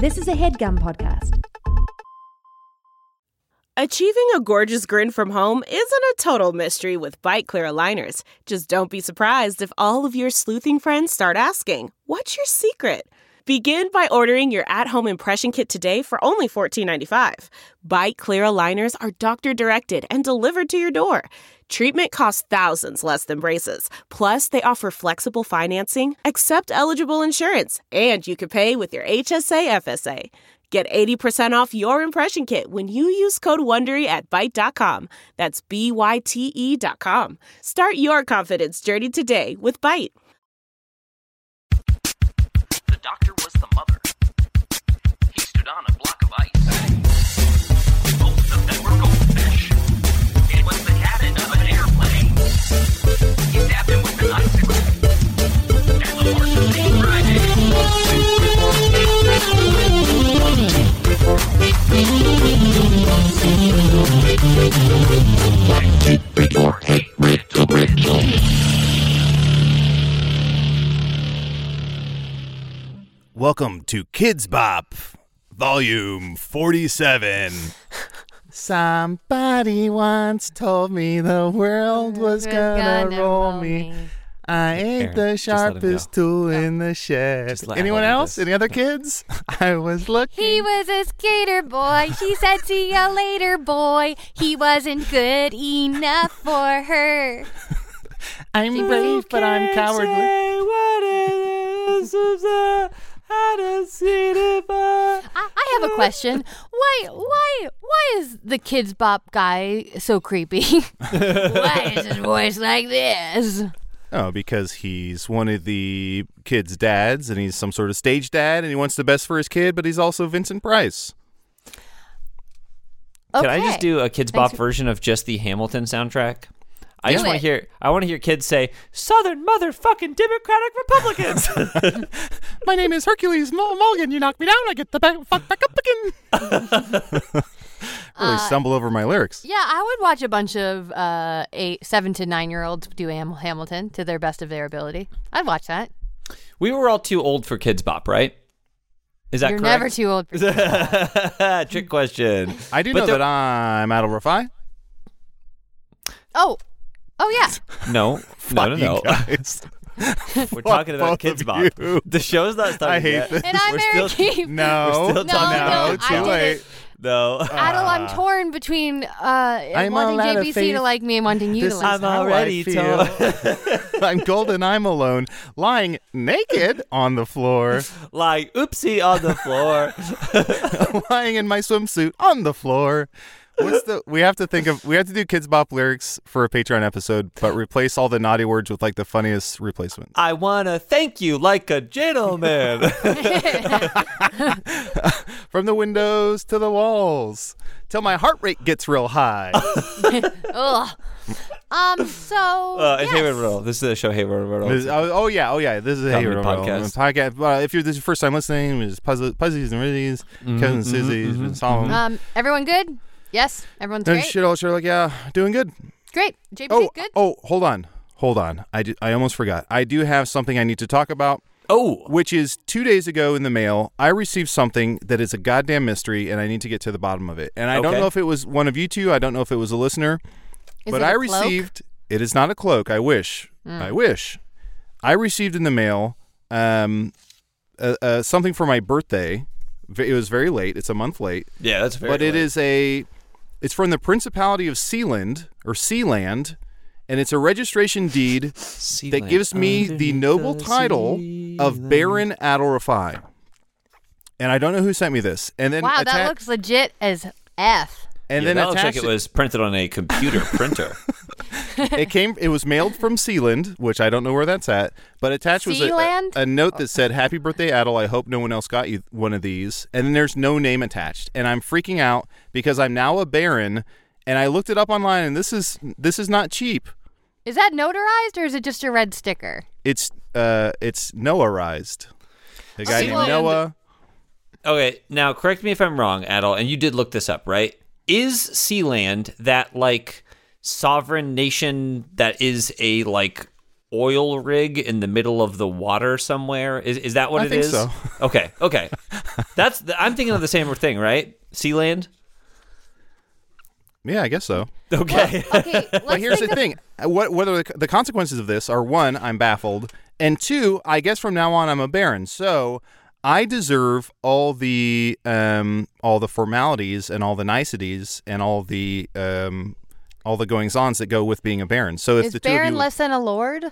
This is a HeadGum podcast. Achieving a gorgeous grin from home isn't a total mystery with Byte Clear aligners. Just don't be surprised if all of your sleuthing friends start asking, "What's your secret?" Begin by ordering your at-home impression kit today for only $14.95. Byte Clear aligners are doctor-directed and delivered to your door. Treatment costs thousands less than braces. Plus, they offer flexible financing, accept eligible insurance, and you can pay with your HSA FSA. Get 80% off your impression kit when you use code WONDERY at Byte.com. That's BYTE.com. Start your confidence journey today with Byte. The doctor was the mother. He stood on a block of ice. Both of them were goldfish. It was the cabin of an airplane. He stabbed him with an icicle. And the horse was named Friday. Welcome to Kids Bop, Volume 47. Somebody once told me the world was gonna roll me. I ain't the sharpest tool in the shed. Anyone else? Any other kids? I was looking. He was a skater boy. She said, "See ya later, boy." He wasn't good enough for her. I'm brave, but I'm cowardly. I have a question. Why is the Kids Bop guy so creepy? Why is his voice like this? Oh, because he's one of the kids' dads, and he's some sort of stage dad, and he wants the best for his kid, but he's also Vincent Price. Okay. Can I just do a Kids Bop version of just the Hamilton soundtrack? I just want to hear. I want to hear kids say "Southern motherfucking Democratic Republicans." My name is Hercules Mulligan. You knock me down, I get the fuck back up again. Really stumble over my lyrics. Yeah, I would watch a bunch of 7 to 9-year-olds do Hamilton to their best of their ability. I'd watch that. We were all too old for Kids Bop, right? Is that You're correct? never too old for Kids Bop. Trick question. I do know that I'm Adal Rafai. Oh yeah. No. Guys. We're talking about both Kids of Bop. you. The show's not started I hate yet. this. And I'm Mary Keith. No, We're still talking no, too late. No. Adel, I'm torn between wanting allowed to JBC faith. to like me and wanting you to This like is me. I'm how already I feel. I'm golden, I'm alone, lying naked on the floor, Like, oopsie on the floor. lying in my swimsuit on the floor. We have to do Kids Bop lyrics for a Patreon episode, but replace all the naughty words with like the funniest replacement. I want to thank you like a gentleman. From the windows to the walls, till my heart rate gets real high. Ugh. So It's Hayward Riddle. This is the show Hayward Riddle. Oh yeah. This is a Comedy Hayward podcast. podcast. If this is your first time listening, it's Puzzies and Riddies, Kevin and Susie's been Solomon. everyone good? Yes, everyone's great. Sure, like, yeah, doing good. Great. JBC, good? Hold on. I almost forgot. I do have something I need to talk about. Oh. Which is 2 days ago in the mail, I received something that is a goddamn mystery, and I need to get to the bottom of it. And I don't know if it was one of you two. I don't know if it was a listener. Is but it I a cloak? received. It is not a cloak. I wish. I wish. I received in the mail something for my birthday. It was very late. It's a month late. Yeah, that's very But it late. is it's from the Principality of Sealand, or Sealand, and it's a registration deed that gives me the noble title of Baron Adal Rafai. And I don't know who sent me this. And then Wow, that looks legit as F. And Yeah, then that looks like attached it was printed on a computer printer. It was mailed from Sealand, which I don't know where that's at, but attached was Sealand? a note that said, "Happy birthday, Adal. I hope no one else got you one of these." And then there's no name attached. And I'm freaking out because I'm now a baron, and I looked it up online, and this is not cheap. Is that notarized or is it just a red sticker? It's Noahized. A guy named well- Noah. Okay, now correct me if I'm wrong, Adal, and you did look this up, right? Is Sealand that like sovereign nation that is a like oil rig in the middle of the water somewhere? Is that what I it think is? so. Okay. I'm thinking of the same thing, right? Sealand. Yeah, I guess so. Okay. Okay, But here's the thing: what are the consequences of this? Are one, I'm baffled, and two, I guess from now on I'm a Baron, so I deserve all the formalities and all the niceties and all the goings-ons that go with being a Baron. So if Is the two Baron of you, less than a lord?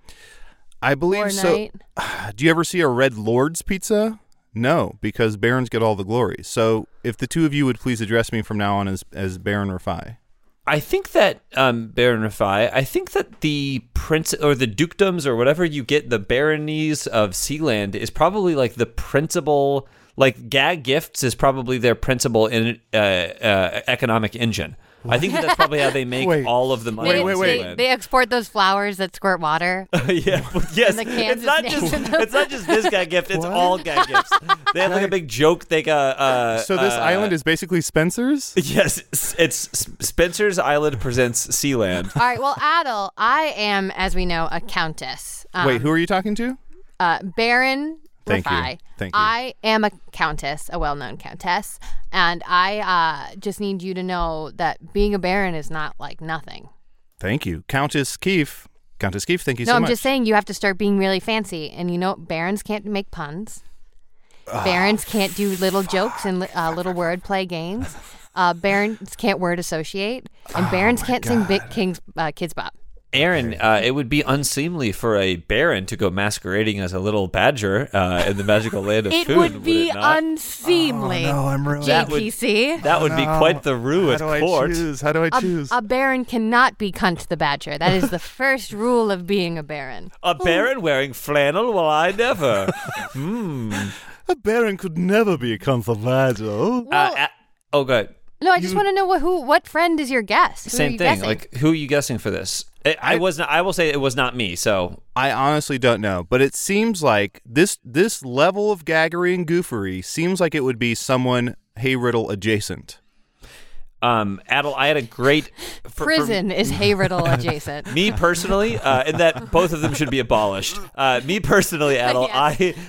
I believe Or so. knight? Do you ever see a Red Lord's pizza? No, because Barons get all the glory. So if the two of you would please address me from now on as Baron Rafai. I think that Baron Rafai, I think that the prince or the dukedoms or whatever you get, the baronies of Sealand is probably like the principal, like gag gifts is probably their principal economic engine. I think that's probably how they make Wait. all of the money. Wait. They export those flowers that squirt water. Yeah, yes. And the cans It's not with just names in them. it's not just this gag gift. It's all gag gifts. They have like a big joke. They got So this island is basically Spencer's? yes. It's Spencer's Island presents Sealand. All right, well, Adel, I am, as we know, a countess. Wait, who are you talking to? Baron Thank you. Rafai. Thank you. I am a countess, a well-known countess, and I just need you to know that being a baron is not like nothing. Thank you. Countess Keefe, thank you No, so much. I'm just saying you have to start being really fancy, and you know, barons can't make puns. Barons can't do little jokes and little wordplay games. Barons can't word associate, and barons can't sing Kids Bop. Aaron, it would be unseemly for a baron to go masquerading as a little badger in the magical land of It Foon, would be it not? unseemly. I'm ruined. JPC. That would be quite the roux at court. How do I choose? A baron cannot be Cunt the Badger. That is the first rule of being a baron. A baron wearing flannel? Well, I never. A baron could never be a conservator. Oh, good. No, I just want to know what friend is your guest? Who are Same you thing. guessing? Like, who are you guessing for this? I was not. I will say it was not me. So I honestly don't know, but it seems like this level of gaggery and goofery seems like it would be someone Hey Riddle adjacent. Adel, I had a great prison is Hey Riddle adjacent. Me personally, and that both of them should be abolished. Me personally, Adel, Yes.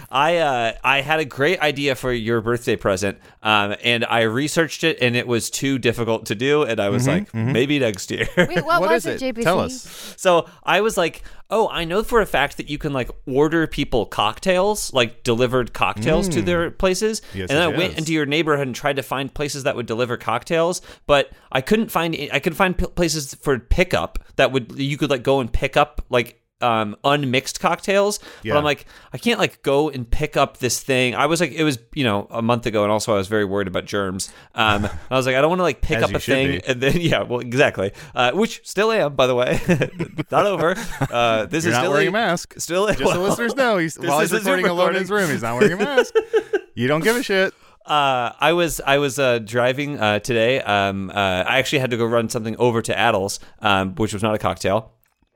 I had a great idea for your birthday present, and I researched it, and it was too difficult to do, and I was like, maybe next year. Wait, what What was is it, JPC? Tell us. So I was like, oh, I know for a fact that you can like order people cocktails, like delivered cocktails to their places. Yes, and then I yes. went into your neighborhood and tried to find places that would deliver cocktails, but I couldn't find. I could find places for pickup that you could like go and pick up like unmixed cocktails. Yeah. But I'm like, I can't like go and pick up this thing. I was like, it was a month ago, and also I was very worried about germs. And I was like, I don't want to like pick As up you a should thing be. and then well, exactly. Which still am, by the way. Not over. This You're is not still wearing a mask. Still, Just so listeners know, while he's is a Zoom recording alone in his room, he's not wearing a mask. You don't give a shit. I was driving today. I actually had to go run something over to Adel's, which was not a cocktail.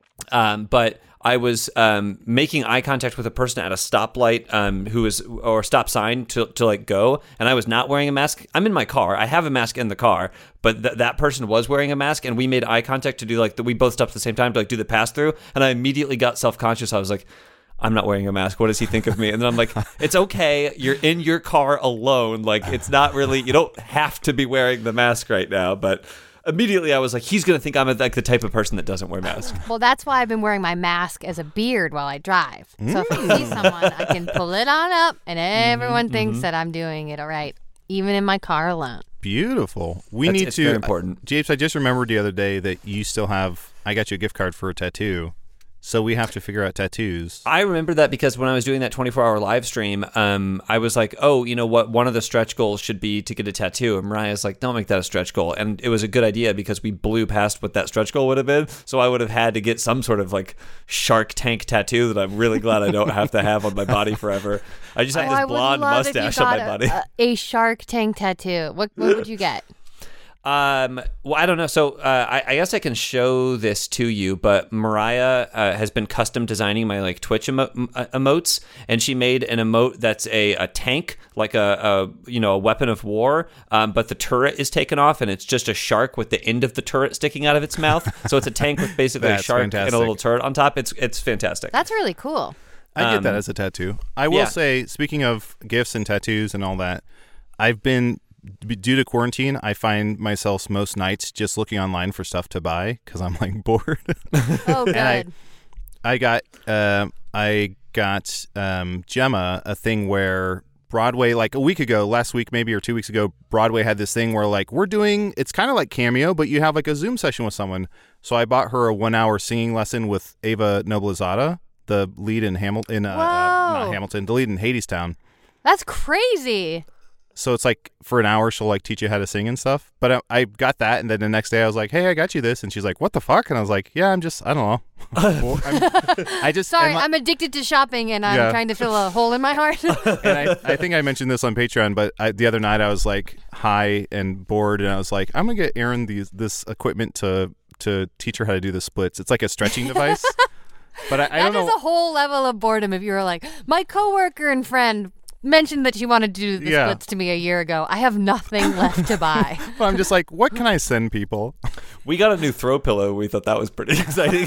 But I was making eye contact with a person at a stoplight or stop sign to like go, and I was not wearing a mask. I'm in my car. I have a mask in the car, but that person was wearing a mask, and we made eye contact to do like we both stopped at the same time to like do the pass through, and I immediately got self-conscious. I was like, I'm not wearing a mask. What does he think of me? And then I'm like, it's okay. You're in your car alone. Like, it's not really, you don't have to be wearing the mask right now. But immediately I was like, he's going to think I'm like the type of person that doesn't wear masks. Well, that's why I've been wearing my mask as a beard while I drive. So if I see someone, I can pull it on up, and everyone thinks that I'm doing it all right, even in my car alone. Beautiful. It's very important. Japes, I just remembered the other day that you still have, I got you a gift card for a tattoo. So we have to figure out tattoos. I remember that because when I was doing that 24-hour live stream, I was like, oh, you know what? One of the stretch goals should be to get a tattoo. And Mariah's like, don't make that a stretch goal. And it was a good idea because we blew past what that stretch goal would have been. So I would have had to get some sort of like Shark Tank tattoo that I'm really glad I don't have to have on my body forever. I just have I this would blonde love if you mustache on got my body. a Shark Tank tattoo. What would you get? Well, I don't know. So I guess I can show this to you, but Mariah has been custom designing my like Twitch emotes, and she made an emote that's a tank, like a weapon of war, but the turret is taken off, and it's just a shark with the end of the turret sticking out of its mouth. So it's a tank with basically a That's shark fantastic. and a little turret on top. It's fantastic. That's really cool. I get that as a tattoo. I will yeah. say, speaking of gifts and tattoos and all that, I've been, due to quarantine, I find myself most nights just looking online for stuff to buy because I'm like bored. Oh, good. And I got Gemma a thing where Broadway, like a week ago, last week maybe, or 2 weeks ago, Broadway had this thing where like it's kind of like Cameo, but you have like a Zoom session with someone. So I bought her a 1 hour singing lesson with Ava Noblezada, the lead in not Hamilton, the lead in Hadestown. That's crazy. So it's like for an hour she'll like teach you how to sing and stuff. But I got that, and then the next day I was like, "Hey, I got you this," and she's like, "What the fuck?" And I was like, "Yeah, I don't know." Sorry, I'm addicted to shopping, and I'm trying to fill a hole in my heart. And I think I mentioned this on Patreon, but the other night I was like high and bored, and I was like, "I'm gonna get Erin this equipment to teach her how to do the splits." It's like a stretching device. But I don't know. That is a whole level of boredom. If you were like, my coworker and friend mentioned that she wanted to do the splits to me a year ago. I have nothing left to buy. But I'm just like, what can I send people? We got a new throw pillow. We thought that was pretty exciting.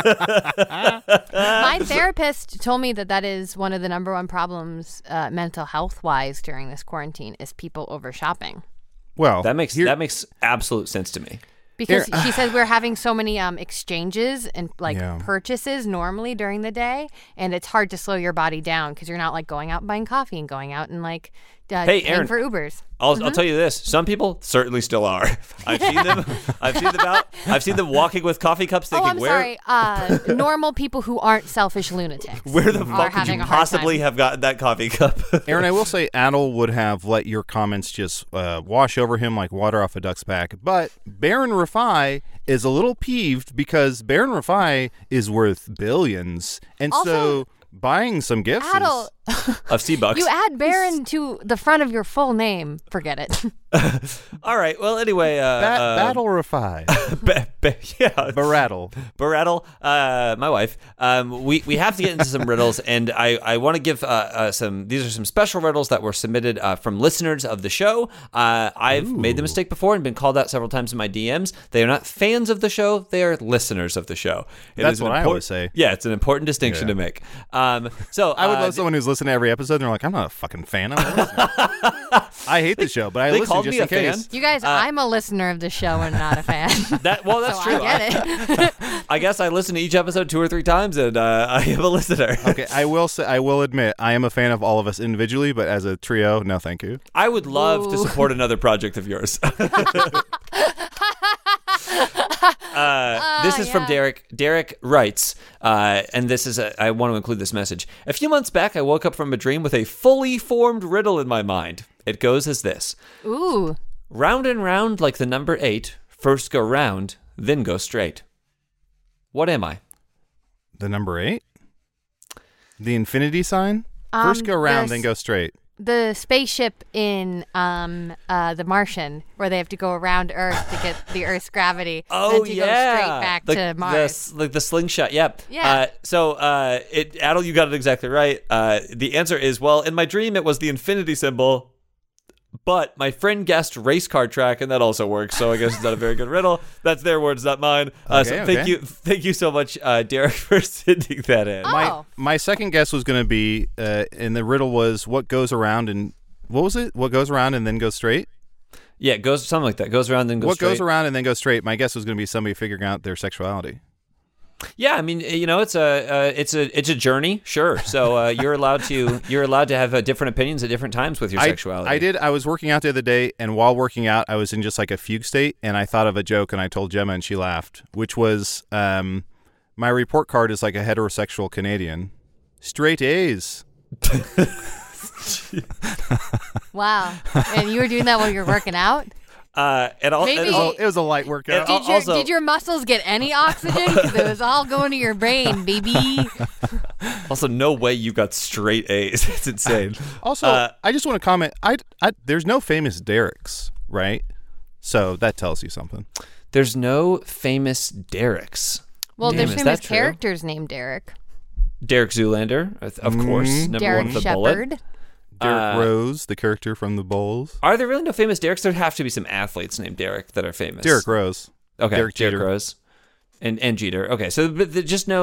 My therapist told me that is one of the number one problems mental health wise during this quarantine is people over shopping. Well, that makes absolute sense to me. Because she says we're having so many exchanges and purchases normally during the day, and it's hard to slow your body down because you're not like going out and buying coffee and going out and like hey, paying Erin, for Ubers. I'll tell you this: some people certainly still are. I've seen them. I've seen them walking with coffee cups, thinking, sorry. Normal people who aren't selfish lunatics. Where the fuck could you possibly have gotten that coffee cup? Erin, I will say, Adel would have let your comments just wash over him like water off a duck's back. But Baron Rafai is a little peeved because Baron Rafai is worth billions, and so buying some gifts Adel, of $C-bucks. You add Baron to the front of your full name. Forget it. All right. Well, anyway. Battle Rafai. Barattle, my wife. We have to get into some riddles, and I want to give these are some special riddles that were submitted from listeners of the show. I've made the mistake before and been called out several times in my DMs. They are not fans of the show. They are listeners of the show. That's what I always say. Yeah, it's an important distinction to make. So I would love someone who's listening to every episode and they're like, I'm not a fucking fan. I'm a listener. I hate the show, but I listen just in case. You guys, I'm a listener of the show and not a fan. That's so true. I get it. I guess I listen to each episode 2 or 3 times, and I am a listener. Okay, I will admit, I am a fan of all of us individually, but as a trio, no, thank you. I would love to support another project of yours. This is from Derek. Derek writes, and this is I want to include this message. A few months back, I woke up from a dream with a fully formed riddle in my mind. It goes as this. Ooh. Round and round like the number 8, first go round, then go straight. What am I? The number 8? The infinity sign? First go round, then go straight. The spaceship in The Martian, where they have to go around Earth to get the Earth's gravity, oh, then to go straight back to Mars. Like the slingshot, yep. Yeah. Adel, you got it exactly right. The answer is, well, in my dream, it was the infinity symbol, but my friend guessed race car track, and that also works, so I guess it's not a very good riddle. That's their words, not mine. Thank you so much, Derek, for sending that in. Oh. My second guess was going to be, and the riddle was what goes around and, what was it? What goes around and then goes straight? Yeah, it goes something like that. Goes around, then goes straight. What goes around and then goes straight? My guess was going to be somebody figuring out their sexuality. Yeah, I mean, it's a journey, sure. So you're allowed to have different opinions at different times with your sexuality. I was working out the other day, and while working out, I was in just like a fugue state, and I thought of a joke, and I told Gemma, and she laughed, which was, my report card is like a heterosexual Canadian. Straight A's. Wow. And you were doing that while you were working out? It was a light workout. Did your muscles get any oxygen? Because it was all going to your brain, baby. Also, no way you got straight A's. It's insane. Also, I just want to comment. There's no famous Dereks, right? So that tells you something. There's no famous Dereks. Well, there's famous characters named Derek. Derek Zoolander, of course. Number Derek one with the Shepherd. bullet. Derek Rose, the character from The Bowls. Are there really no famous Dereks? There have to be some athletes named Derek that are famous. Derek Rose. Okay, Derek Rose. And Jeter. Okay, so but just no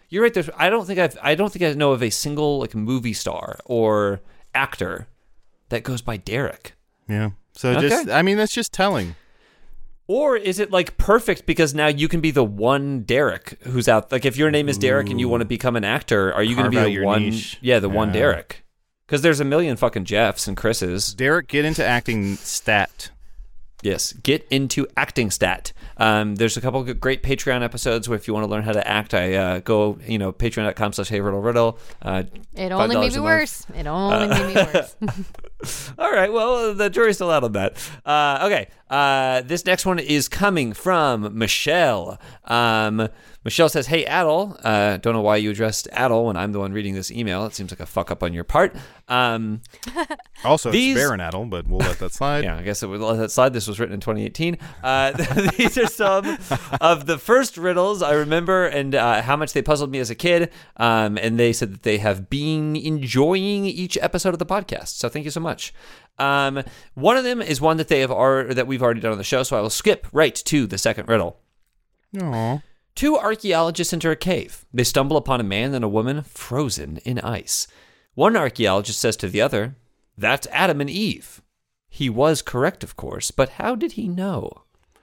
You're right. I don't think I know of a single like movie star or actor that goes by Derek. Yeah. So Okay. that's just telling. Or is it like perfect because now you can be the one Derek who's out? Like if your name is Derek and you want to become an actor, are you going to be Carve out the your one? niche. Yeah, the one Yeah. Derek. Because there's a million fucking Jeffs and Chris's. Derek, get into acting stat. Yes, get into acting stat. There's a couple of great Patreon episodes where if you want to learn how to act, I go, patreon.com/HeyRiddleRiddle. It only made me worse. It only made me worse. All right, well, the jury's still out on that. Okay, this next one is coming from Michelle. Michelle says, "Hey, Adel, don't know why you addressed Adel when I'm the one reading this email. It seems like a fuck up on your part." Also, These- it's Baron Adel, but we'll let that slide. Yeah, I guess it would let that slide. This was written in 2018. These are some of the first riddles I remember and how much they puzzled me as a kid. And they said that they have been enjoying each episode of the podcast. So thank you so much. One of them is one that that we've already done on the show. So I will skip right to the second riddle. Aw. Two archaeologists enter a cave. They stumble upon a man and a woman frozen in ice. One archaeologist says to the other, "That's Adam and Eve." He was correct, of course, but how did he know?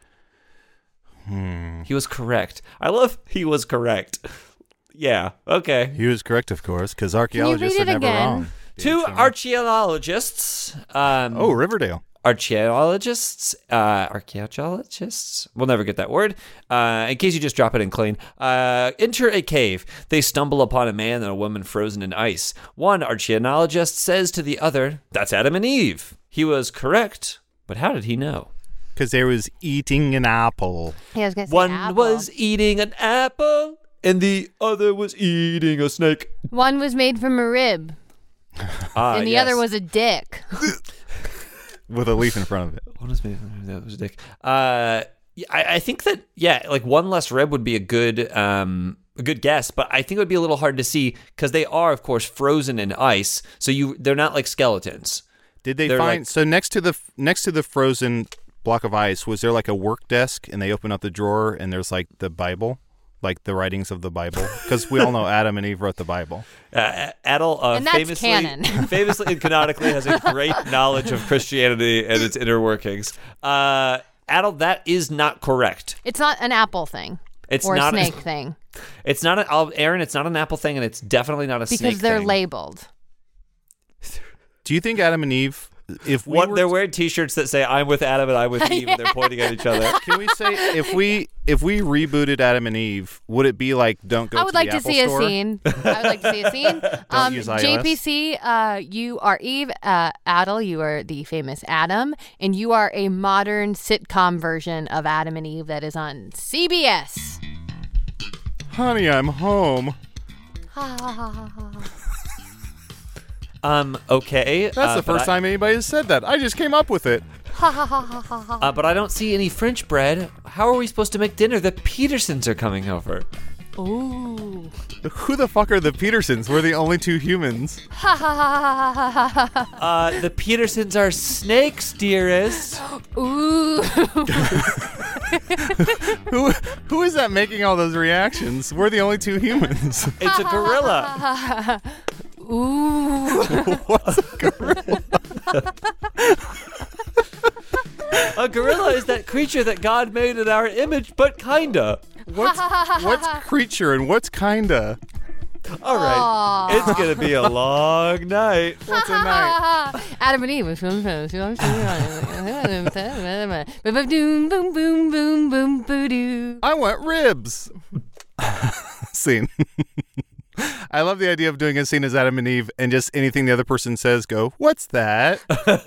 He was correct. I love he was correct. Yeah, okay. He was correct, of course, because archaeologists read are it never again? wrong. Two archaeologists. Oh, Riverdale. Archaeologists, we'll never get that word, in case you just drop it in clean, enter a cave. They stumble upon a man and a woman frozen in ice. One archaeologist says to the other, "That's Adam and Eve." He was correct, but how did he know? Because they was eating an apple. Yeah, I was gonna say One apple. was eating an apple and the other was eating a snake. One was made from a rib, and the other was a dick. With a leaf in front of it. One was made from that was a dick. I think that like one less rib would be a good guess, but I think it would be a little hard to see because they are, of course, frozen in ice. So they're not like skeletons. Did they They're find like- so next to the frozen block of ice? Was there like a work desk, and they open up the drawer, and there's like the Bible, like the writings of the Bible? Because we all know Adam and Eve wrote the Bible. Adel And that's famously canon. and canonically has a great knowledge of Christianity and its inner workings. Adel, that is not correct. It's not an apple thing. It's or not a snake thing. It's not Aaron. It's not an apple thing, and it's definitely not a snake thing. Because they're labeled. Do you think Adam and Eve, if we were They're wearing T-shirts that say "I'm with Adam" and "I'm with Eve," and they're pointing at each other. can we say if we rebooted Adam andEve, would it be like don't go I would to like the to Apple see store? a scene. I would like to see a scene. use iOS. JPC, you are Eve. Adel, you are the famous Adam, and you are a modern sitcom version of Adam and Eve that is on CBS. Honey, I'm home. Okay. That's the first time anybody has said that. I just came up with it. But I don't see any French bread. How are we supposed to make dinner? The Petersons are coming over. Ooh. Who the fuck are the Petersons? We're the only two humans. The Petersons are snakes, dearest. Ooh. Who is that making all those reactions? We're the only two humans. It's a gorilla. Ooh. What's a gorilla? A gorilla is that creature that God made in our image, but kinda. What's creature and what's kinda? All right. It's going to be a long night. What's a night? Adam and Eve. Boom, boom, boom, boom, boom, boo-doo. I want ribs. Scene. I love the idea of doing a scene as Adam and Eve and just anything the other person says, go, what's that?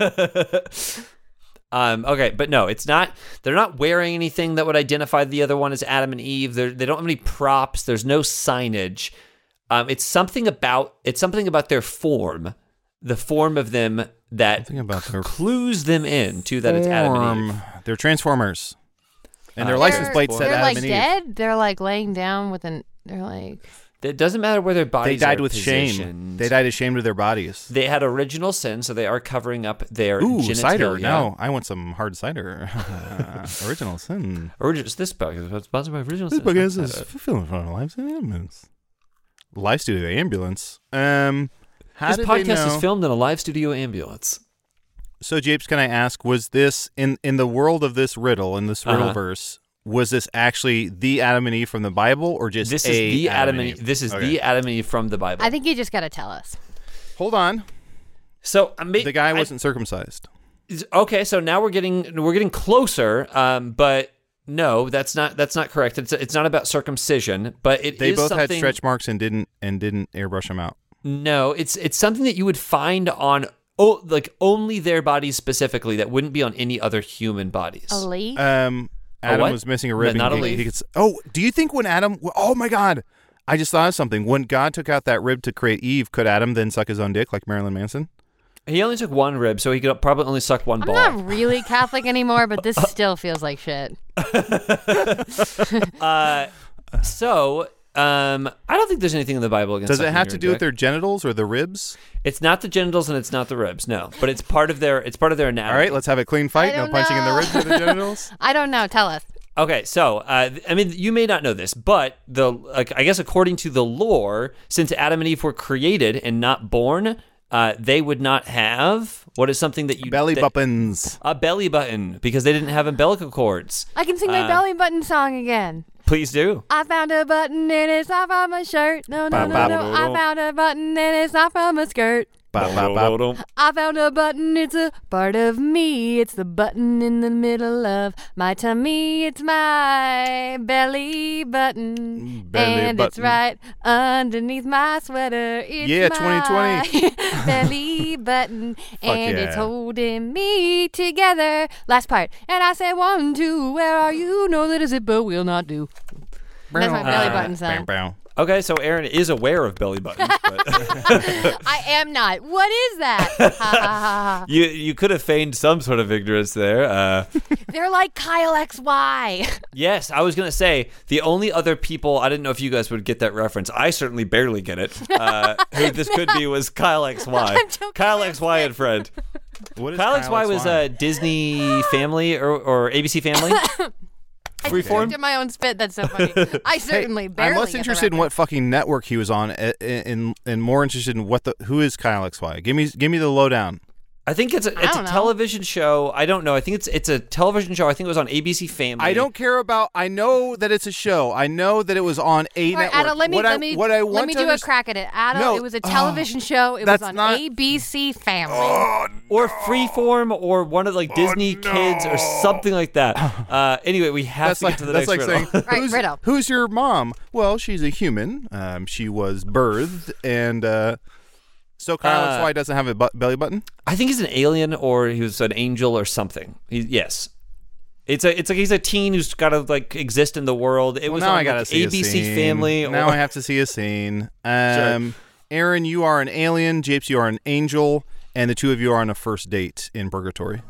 Okay, but no, it's not. They're not wearing anything that would identify the other one as Adam and Eve. They don't have any props. There's no signage. It's something about their form, the form of them that Something about their clues them in to that it's Adam and Eve. They're Transformers. And their license plate said They're Adam like and Eve. dead. They're like laying down with an. They're like. It doesn't matter where their They bodies died are with shame. positioned. They died ashamed of their bodies. They had original sin, so they are covering up their Ooh, genitalia. cider. No, I want some hard cider. Original sin. This podcast is sponsored by Original This Sin. podcast is fulfilling for our lives and elements. live studio ambulance. How This did they podcast know? is filmed in a live studio ambulance. So, Japes, can I ask, was this in the world of this riddle, in this riddle verse, was this actually the Adam and Eve from the Bible, or just This is the Adam and Eve. This is the Adam and Eve from the Bible. I think you just got to tell us. Hold on. So The guy wasn't circumcised. Okay, so now we're getting closer, but no, that's not correct. It's not about circumcision, but They is both something, had stretch marks and didn't airbrush them out. No, it's something that you would find on only their bodies specifically, that wouldn't be on any other human bodies. A leaf? Adam what? was missing a rib. Not a and leaf. do you think when Adam? Oh my God! I just thought of something. When God took out that rib to create Eve, could Adam then suck his own dick like Marilyn Manson? He only took one rib, so he could probably only suck one I'm ball. not really Catholic anymore, but this still feels like shit. So, I don't think there's anything in the Bible against. Does it sucking have your to own do with dick. their genitals or the ribs? It's not the genitals and it's not the ribs. No, but it's part of their anatomy. All right, let's have a clean fight. I No don't punching in the know. ribs or the genitals. I don't know. Tell us. Okay, so I mean, you may not know this, but I guess according to the lore, since Adam and Eve were created and not born, they would not have what is something that you Belly buttons. a belly button, because they didn't have umbilical cords. I can sing my belly button song again. Please do. I found a button and it's not from a shirt. No. I found a button and it's not from a skirt. Bop, bop, bop. I found a button, it's a part of me. It's the button in the middle of my tummy. It's my belly button. Belly and it's button. right underneath my sweater. It's Yeah, my 2020. belly button. And yeah. it's holding me together. Last part. And I said, 1, 2, where are you? No, that is it, but will not do. That's my belly button song. Bow, bow. Okay, so Aaron is aware of belly buttons, but I am not. What is that? Ha, ha, ha, ha. you could have feigned some sort of ignorance there. They're like Kyle XY. Yes, I was going to say, the only other people, I didn't know if you guys would get that reference. I certainly barely get it. Who this could be was Kyle XY. I'm joking. Kyle XY and friend. What is Kyle XY was a Disney Family or ABC Family. I Freeform? choked in my own spit. That's so funny. I certainly barely. I'm less get the interested in what reference. fucking network he was on, and more interested in who is Kyle XY. Give me the lowdown. I think it's a don't know. television show. I don't know. I think it's a television show. I think it was on ABC Family. I don't care about. I know that it's a show. I know that it was on a All right, network. Ada, let me want to do a understand- crack at it. Ada, No, it was a television show. It was that's on not- ABC Family. Or Freeform, or one of Disney Kids, or something like that. Anyway, we have That's to like get to the that's next like riddle. saying, Right, riddle. who's your mom? Well, she's a human. She was birthed, and so Kyle XY doesn't have a belly button. I think he's an alien, or he was an angel, or something. Yes. It's like he's a teen who's got to exist in the world. It was now on I gotta see a ABC scene. Family. Now or, I have to see a scene. Sure. Aaron, you are an alien. Japes, you are an angel, and the two of you are on a first date in purgatory.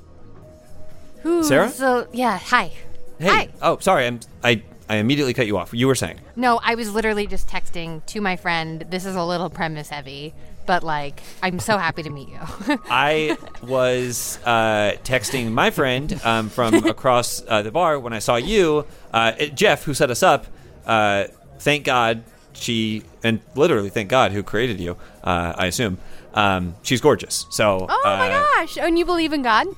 Who? Sarah? So yeah. Hi. Hey. Hi. Oh, sorry. I immediately cut you off. You were saying. No, I was literally just texting to my friend. This is a little premise heavy, but I'm so happy to meet you. I was texting my friend from across the bar when I saw you, Jeff, who set us up. Thank God and literally thank God who created you, I assume. She's gorgeous. So. Oh my gosh! And you believe in God?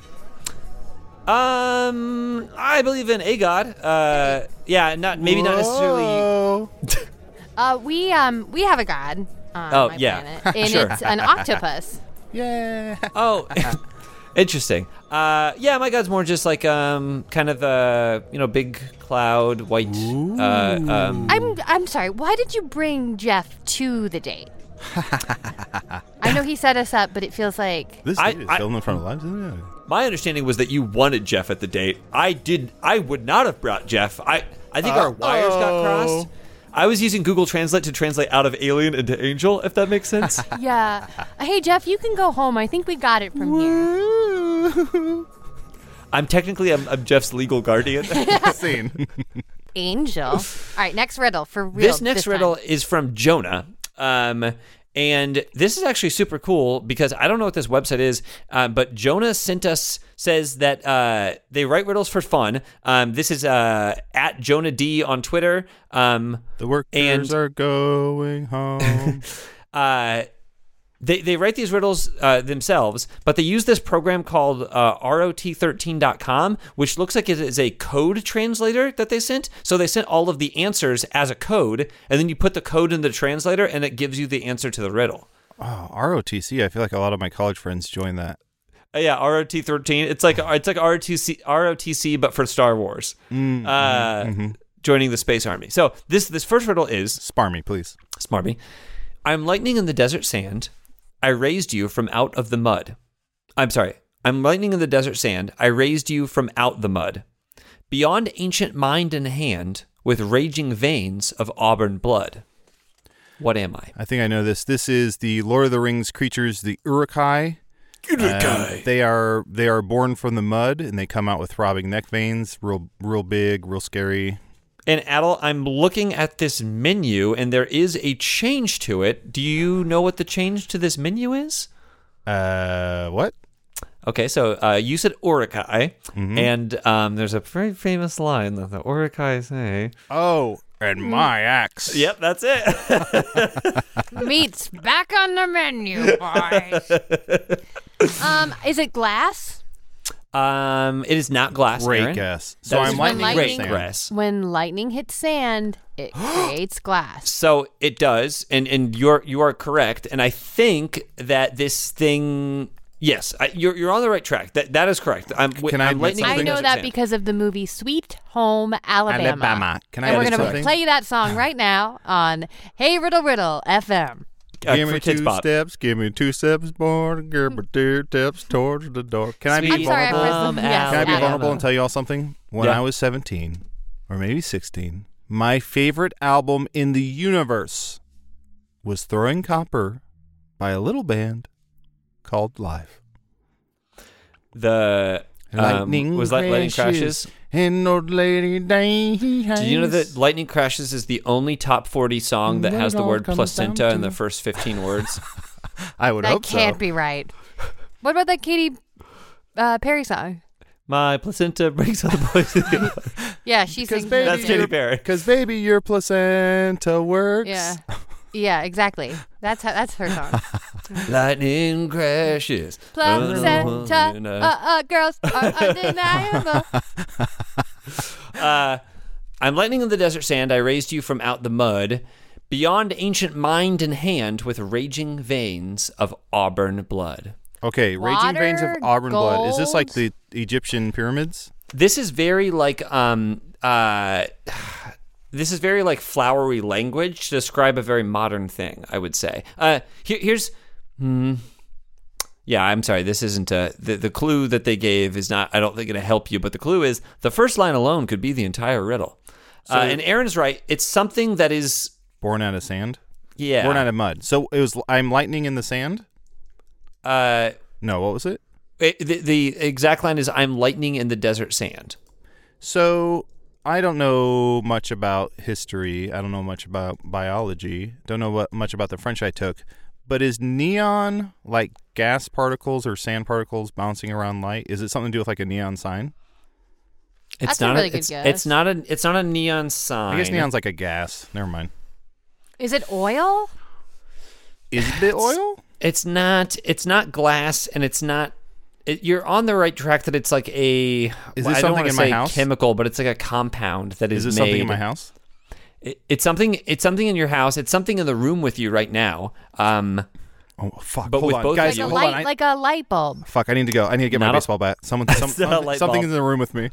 I believe in a God. Yeah, not necessarily. Whoa. We have a God on Oh, my yeah. planet, and Sure. it's an octopus. Yeah. Oh, interesting. Yeah, my God's more just kind of big cloud, white. I'm sorry. Why did you bring Jeff to the date? I know he set us up, but it feels like This I- dude is I- filmed in front of lives, isn't it? My understanding was that you wanted Jeff at the date. I would not have brought Jeff. I think our wires got crossed. I was using Google Translate to translate out of alien into angel, if that makes sense. yeah. Hey Jeff, you can go home. I think we got it from here. I'm technically I'm Jeff's legal guardian. Scene. Angel. All right, next riddle for real. This next time. riddle is from Jonah. And this is actually super cool because I don't know what this website is, but Jonah sent us, says that they write riddles for fun. This is at Jonah D on Twitter. The workers are going home. They write these riddles themselves, but they use this program called ROT13.com, which looks like it is a code translator that they sent. So they sent all of the answers as a code, and then you put the code in the translator, and it gives you the answer to the riddle. Oh, ROTC. I feel like a lot of my college friends join that. Yeah, ROT13. It's like ROTC, but for Star Wars. Joining the Space Army. So this first riddle is... Smarmy, please. Smarmy. I'm lightning in the desert sand. I raised you from out of the mud. I'm sorry. I'm lightning in the desert sand. I raised you from out the mud. Beyond ancient mind and hand, with raging veins of auburn blood. What am I? I think I know this. This is the Lord of the Rings creatures, the Uruk-hai. They are born from the mud, and they come out with throbbing neck veins, real big, real scary. And Adel, I'm looking at this menu, and there is a change to it. Do you know what the change to this menu is? What? Okay, so you said Uruk-hai, and there's a very famous line that the Uruk-hai say. Oh, and my axe. Yep, that's it. Meat's back on the menu, boys. Is it glass? It is not glass, Great Aaron. guess. So That is I'm lightning great sand. guess. When lightning hits sand, it creates glass. So it does, and you are correct. And I think that this thing, yes, you're on the right track. That is correct. I'm admit lightning. something? I know that because of the movie Sweet Home Alabama. Can I And we're admit going to something? play that song right now on Hey Riddle Riddle FM. Give for me Kids two Bop. steps, give me 2 steps more, give me 2 steps towards the door. Can I be I'm sorry, I vulnerable? pressed the yes, Can I be Adam. vulnerable and tell you all something? When Yeah. I was 17, or maybe 16, my favorite album in the universe was Throwing Copper by a little band called Live. The Lightning was that Lightning Crashes? And old lady day. Did you know that Lightning Crashes is the only top 40 song that has the word placenta in the first 15 words? I would That hope so. can't be right. What about that Katy Perry song? My placenta brings all the boys to the Yeah, she Because sings. baby, That's Katy Perry. Because baby, your placenta works. Yeah, yeah, exactly. That's her song. Lightning crashes. Placenta, girls are undeniable. I'm lightning in the desert sand. I raised you from out the mud. Beyond ancient mind and hand with raging veins of auburn blood. Okay, raging veins of Water, auburn blood. Is this like gold? the Egyptian pyramids? This is very like this is very like flowery language to describe a very modern thing, I would say. Here's yeah, I'm sorry. This isn't the clue that they gave is not, I don't think, going to help you. But the clue is the first line alone could be the entire riddle. And Aaron's right. It's something that is Born out of sand? yeah. Born out of mud. So it was I'm lightning in the sand? No, what was it? The exact line is I'm lightning in the desert sand. So I don't know much about history. I don't know much about biology. Don't know much about the French I took. But is neon like gas particles or sand particles bouncing around light? Is it something to do with like a neon sign? It's That's a not really good guess. It's not a neon sign. I guess neon's like a gas. Never mind. Is it oil? Is it oil? It's not glass, and it's not. You're on the right track that it's like a. Is this I don't something want to in my say house? chemical, but it's like a compound that Is is this made. something in my house? It's something. It's something in your house. It's something in the room with you right now. Oh fuck! But hold with on, both guys. of Like a you. Hold on. like a light bulb. Fuck! I need to go. I need to get my Not a- baseball bat. Someone, not a light something's bulb. in the room with me.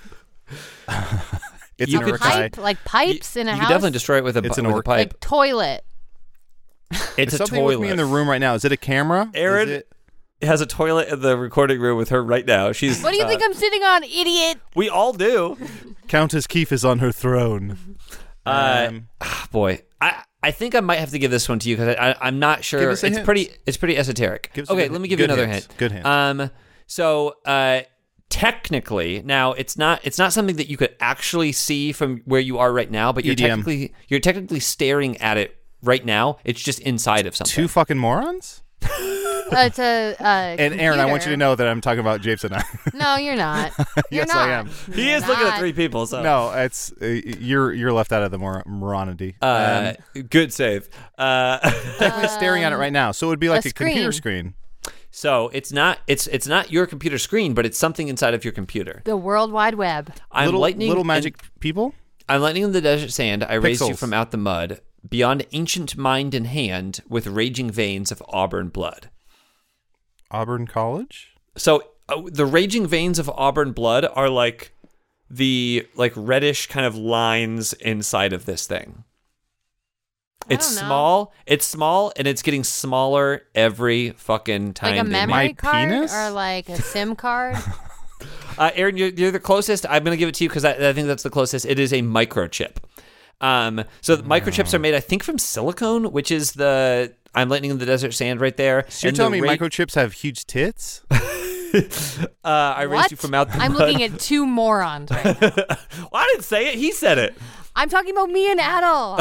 It's You an could Uruk-hai. Pipe, like pipes in a You house. could definitely destroy it with It's an with a orc. pipe. like toilet. It's There's a something toilet. with me in the room right now. Is it a camera? Aaron Is it- has a toilet in the recording room with her right now. She's. What do you think I'm sitting on, idiot? We all do. Countess Keefe is on her throne. Boy, I think I might have to give this one to you because I'm not sure. Give us a It's hint. pretty esoteric. Give us a Okay, good- let me give you good another hint. hint. Good hint. So technically, now it's not something that you could actually see from where you are right now, but you're EDM. technically staring at it right now. It's just inside of something. Two fucking morons? It's a And Aaron, I want you to computer. know that I'm talking about Japes and I. No, you're not. You're Yes, not. I am. He You're is looking at not. 3 people. So No, it's you're left out of the moronity. good save. Definitely staring at it right now. So it would be like a a computer screen. So it's not your computer screen, but it's something inside of your computer. The World Wide Web. I'm Little magic people? I'm lightning in the desert sand. I raised you Pixels. from out the mud, beyond ancient mind and hand, with raging veins of auburn blood. Auburn College? So the raging veins of auburn blood are like the reddish kind of lines inside of this thing. It's don't know. small. It's small, and it's getting smaller every fucking time. Like a they memory My card penis? or like a SIM card? Aaron, you're the closest. I'm going to give it to you because I think that's the closest. It is a microchip. So the microchips are made, I think, from silicone, which is the I'm lightning in the desert sand right there. So you're And telling me the microchips have huge tits? I raised What? you from out the I'm mud. looking at 2 morons right now. Well, I didn't say it. He said it. I'm talking about me and Adel.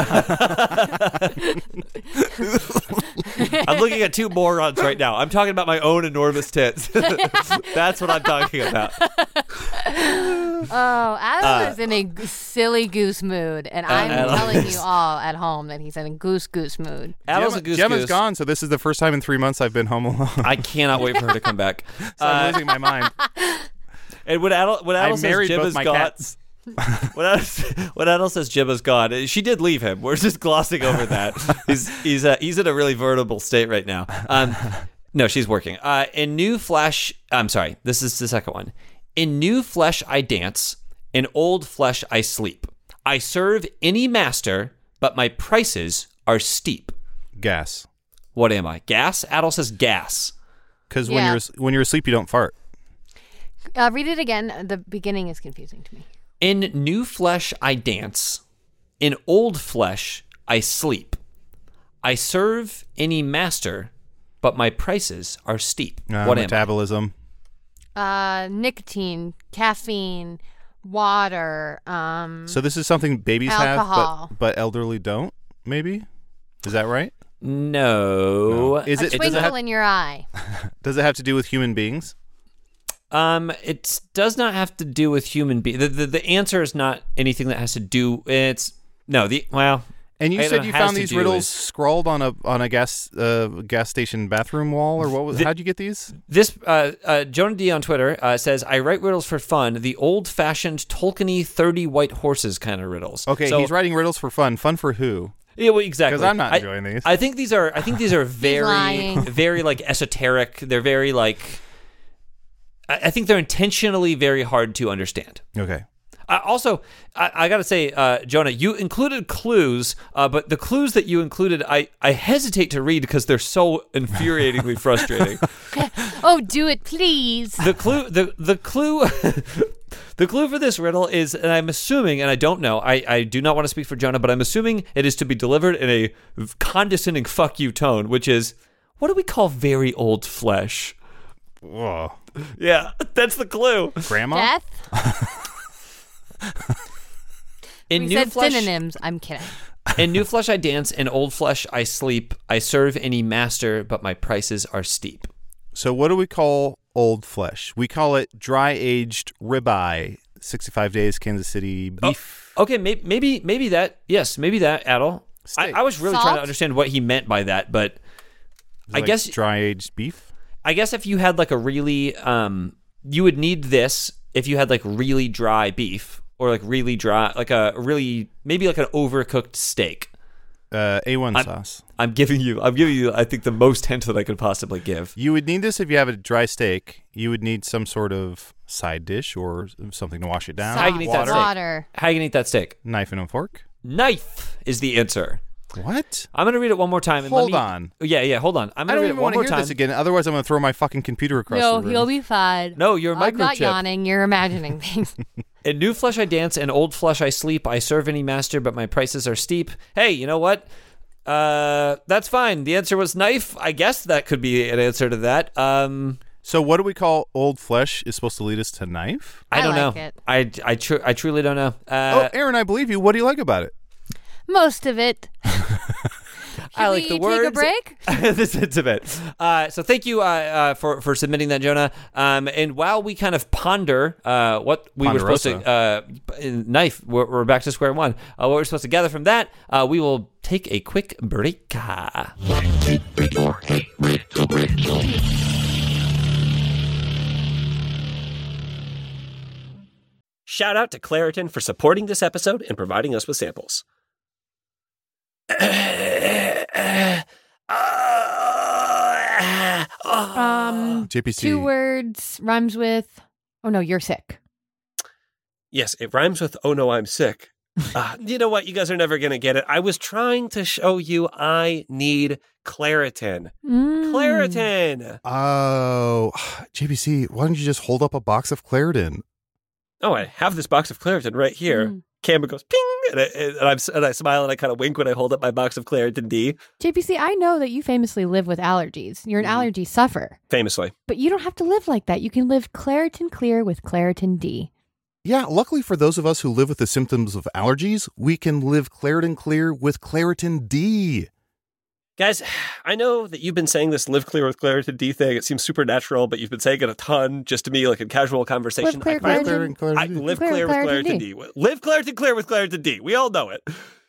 I'm looking at 2 morons right now. I'm talking about my own enormous tits. That's what I'm talking about. Oh, Adel is in a silly goose mood, and I'm Adel telling is- you all at home that he's in a goose mood. Adel's a goose Gemma's goose. gone, so this is the first time in 3 months I've been home alone. I cannot wait for her to come back. So I'm losing my mind. And when Adel I says married Jim both is my gone, cats. when Adel says Jim is gone, she did leave him. We're just glossing over that. He's in a really vulnerable state right now. No, she's working. In New Flesh, I'm sorry, this is the second one. In new flesh I dance, in old flesh I sleep. I serve any master, but my prices are steep. Gas. What am I? Gas? Adel says gas. Because Yeah. when you're asleep, you don't fart. Read it again. The beginning is confusing to me. In new flesh I dance, in old flesh I sleep. I serve any master, but my prices are steep. What am I? Metabolism. Nicotine, caffeine, water. So this is something babies Alcohol. have, but elderly don't. Maybe. Is that right? No. Is a it? Does it, twinkle have, in your eye. does it have to do with human beings? It does not have to do with human beings. The answer is not anything that has to do. It's no. And you I don't said know, you has found to these do riddles with- scrawled on a gas station bathroom wall, or what was? How'd you get these? This Jonah D on Twitter says, I write riddles for fun, the old-fashioned Tolkien-y 30 white horses kind of riddles. Okay, so, he's writing riddles for fun. Fun for who? Yeah, well, exactly. 'Cause I'm not enjoying these. I think these are very, lying. very like esoteric. They're very like. I think they're intentionally very hard to understand. Okay. Also, I got to say, Jonah, you included clues, but the clues that you included, I hesitate to read because they're so infuriatingly frustrating. Oh, do it, please. The clue, the clue, the clue for this riddle is, and I'm assuming, and I don't know, I do not want to speak for Jonah, but I'm assuming it is to be delivered in a condescending "fuck you" tone, which is, what do we call very old flesh? Whoa. Yeah, that's the clue. Grandma? Death. In We new said flesh, synonyms. I'm kidding. in new flesh I dance, in old flesh I sleep. I serve any master, but my prices are steep. So what do we call old flesh? We call it dry-aged ribeye. 65 days, Kansas City beef. Okay, maybe that. Yes, maybe that, Adel. Steak. I was really Salt? trying to understand what he meant by that, but Is it I like guess dry-aged beef. I guess if you had like a really you would need this if you had like really dry beef or like really dry, like a really maybe like an overcooked steak. A1 sauce. I'm giving you I think the most hint that I could possibly give. You would need this if you have a dry steak. You would need some sort of side dish or something to wash it down. How you can eat that Salt, steak? water. How you gonna eat that steak? Knife and a fork. Knife is the answer. What? I'm gonna read it one more time. And Hold let me, on. Yeah, hold on. I'm I gonna don't read even it one want to more hear time. this again. Otherwise, I'm going to throw my fucking computer across No, the room. he'll be fine. No, you're a I'm not microchip. yawning. You're imagining things. In new flesh I dance, in old flesh I sleep. I serve any master, but my prices are steep. Hey, you know what? That's fine. The answer was knife. I guess that could be an answer to that. So what do we call old flesh is supposed to lead us to knife? I don't like know. it. I truly don't know. Oh, Aaron, I believe you. What do you like about it? Most of it. I like the words. Take a break? This is a bit. So thank you for submitting that, Jonah. And while we kind of ponder what we were supposed to knife, we're back to square one. What we're supposed to gather from that, we will take a quick break. Shout out to Claritin for supporting this episode and providing us with samples. JPC. 2 words rhymes with, oh no, you're sick. Yes, it rhymes with, oh no, I'm sick. You know what? You guys are never going to get it. I was trying to show you I need Claritin. Claritin! Oh, JPC, why don't you just hold up a box of Claritin? Oh, I have this box of Claritin right here. Camera goes ping, and I smile and I kind of wink when I hold up my box of Claritin D. JPC, I know that you famously live with allergies. You're an allergy sufferer. Famously. But you don't have to live like that. You can live Claritin Clear with Claritin D. Yeah, luckily for those of us who live with the symptoms of allergies, we can live Claritin Clear with Claritin D. Guys, I know that you've been saying this live clear with Claritin D thing. It seems supernatural, but you've been saying it a ton just to me, like in casual conversation. Live clear, Live clear with Claritin D. Live Claritin Clear with Claritin D. We all know it.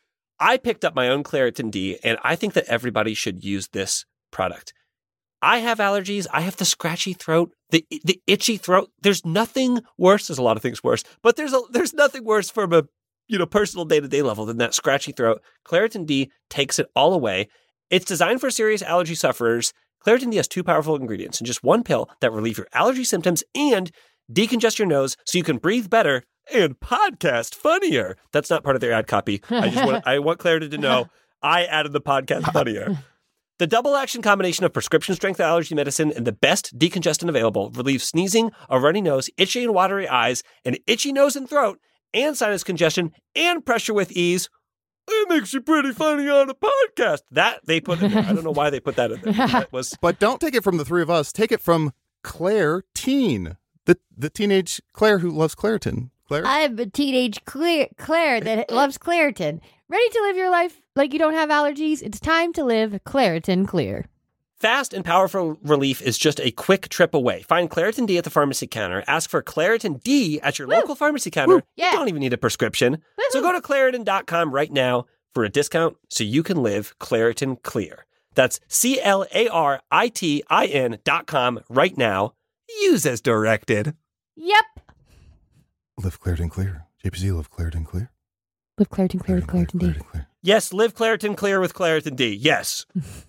I picked up my own Claritin D, and I think that everybody should use this product. I have allergies. I have the scratchy throat, the itchy throat. There's nothing worse. There's a lot of things worse, but there's nothing worse from a personal day-to-day level than that scratchy throat. Claritin D takes it all away. It's designed for serious allergy sufferers. Claritin D has 2 powerful ingredients in just 1 pill that relieve your allergy symptoms and decongest your nose so you can breathe better and podcast funnier. That's not part of their ad copy. I want Claritin to know I added the podcast funnier. The double action combination of prescription strength allergy medicine and the best decongestant available relieves sneezing, a runny nose, itchy and watery eyes, an itchy nose and throat, and sinus congestion and pressure with ease. It makes you pretty funny on a podcast. That they put in there. I don't know why they put that in there. That was... But don't take it from the 3 of us. Take it from Claire Teen, the teenage Claire who loves Claritin. Claire? I'm a teenage Claire that loves Claritin. Ready to live your life like you don't have allergies? It's time to live Claritin Clear. Fast and powerful relief is just a quick trip away. Find Claritin D at the pharmacy counter. Ask for Claritin D at your local pharmacy counter. Yeah. You don't even need a prescription. So go to Claritin.com right now for a discount so you can live Claritin Clear. That's Claritin.com right now. Use as directed. Yep. Live Claritin Clear. JPC, live Claritin Clear. Live Claritin Clear with Claritin D. Yes, live Claritin Clear with Claritin D. Yes.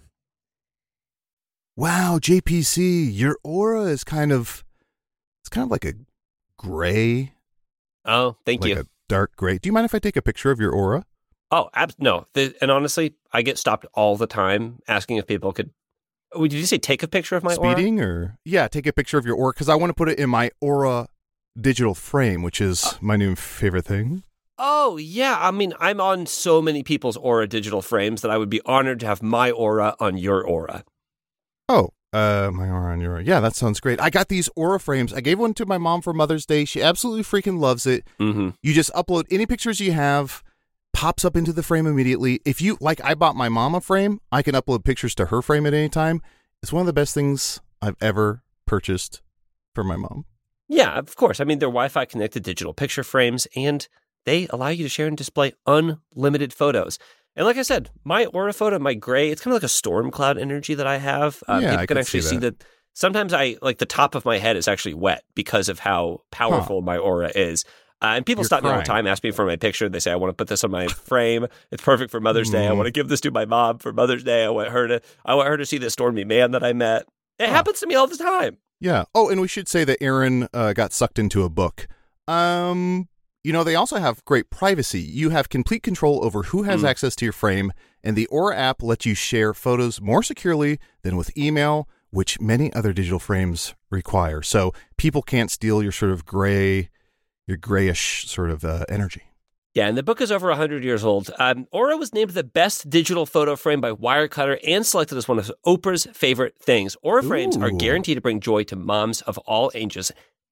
Wow, JPC, your aura is kind of like a gray. Oh, thank you. Like a dark gray. Do you mind if I take a picture of your aura? Oh, no. And honestly, I get stopped all the time asking if people could. Did you say take a picture of my aura? Speeding or? Yeah, take a picture of your aura because I want to put it in my aura digital frame, which is my new favorite thing. Oh, yeah. I mean, I'm on so many people's aura digital frames that I would be honored to have my aura on your aura. Oh, my aura on your aura. Yeah, that sounds great. I got these aura frames. I gave one to my mom for Mother's Day. She absolutely freaking loves it. Mm-hmm. You just upload any pictures you have, pops up into the frame immediately. If you, like I bought my mom a frame, I can upload pictures to her frame at any time. It's one of the best things I've ever purchased for my mom. Yeah, of course. I mean, they're Wi-Fi connected digital picture frames, and they allow you to share and display unlimited photos. And like I said, my aura photo, my gray, it's kind of like a storm cloud energy that I have. People can actually see that. Sometimes the top of my head is actually wet because of how powerful my aura is. And people stop me all the time, ask me for my picture. They say, I want to put this on my frame. It's perfect for Mother's Day. I want to give this to my mom for Mother's Day. I want her to see this stormy man that I met. It happens to me all the time. Yeah. Oh, and we should say that Aaron got sucked into a book. They also have great privacy. You have complete control over who has access to your frame, and the Aura app lets you share photos more securely than with email, which many other digital frames require. So people can't steal your sort of grayish sort of energy. Yeah, and the book is over 100 years old. Aura was named the best digital photo frame by Wirecutter and selected as one of Oprah's favorite things. Aura frames are guaranteed to bring joy to moms of all ages.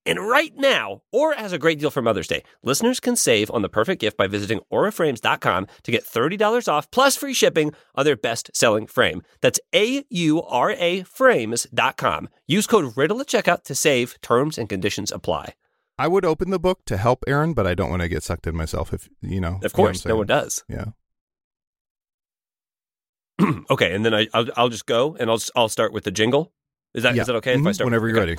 And right now, Aura has a great deal for Mother's Day. Listeners can save on the perfect gift by visiting auraframes.com to get $30 off plus free shipping on their best-selling frame. That's AURA frames.com. Use code RIDDLE at checkout to save. Terms and conditions apply. I would open the book to help Aaron, but I don't want to get sucked in myself. If you know, Of course, no one does. Yeah. Okay, and then I'll just go and I'll start with the jingle. Is that okay if I start? Whenever you're ready.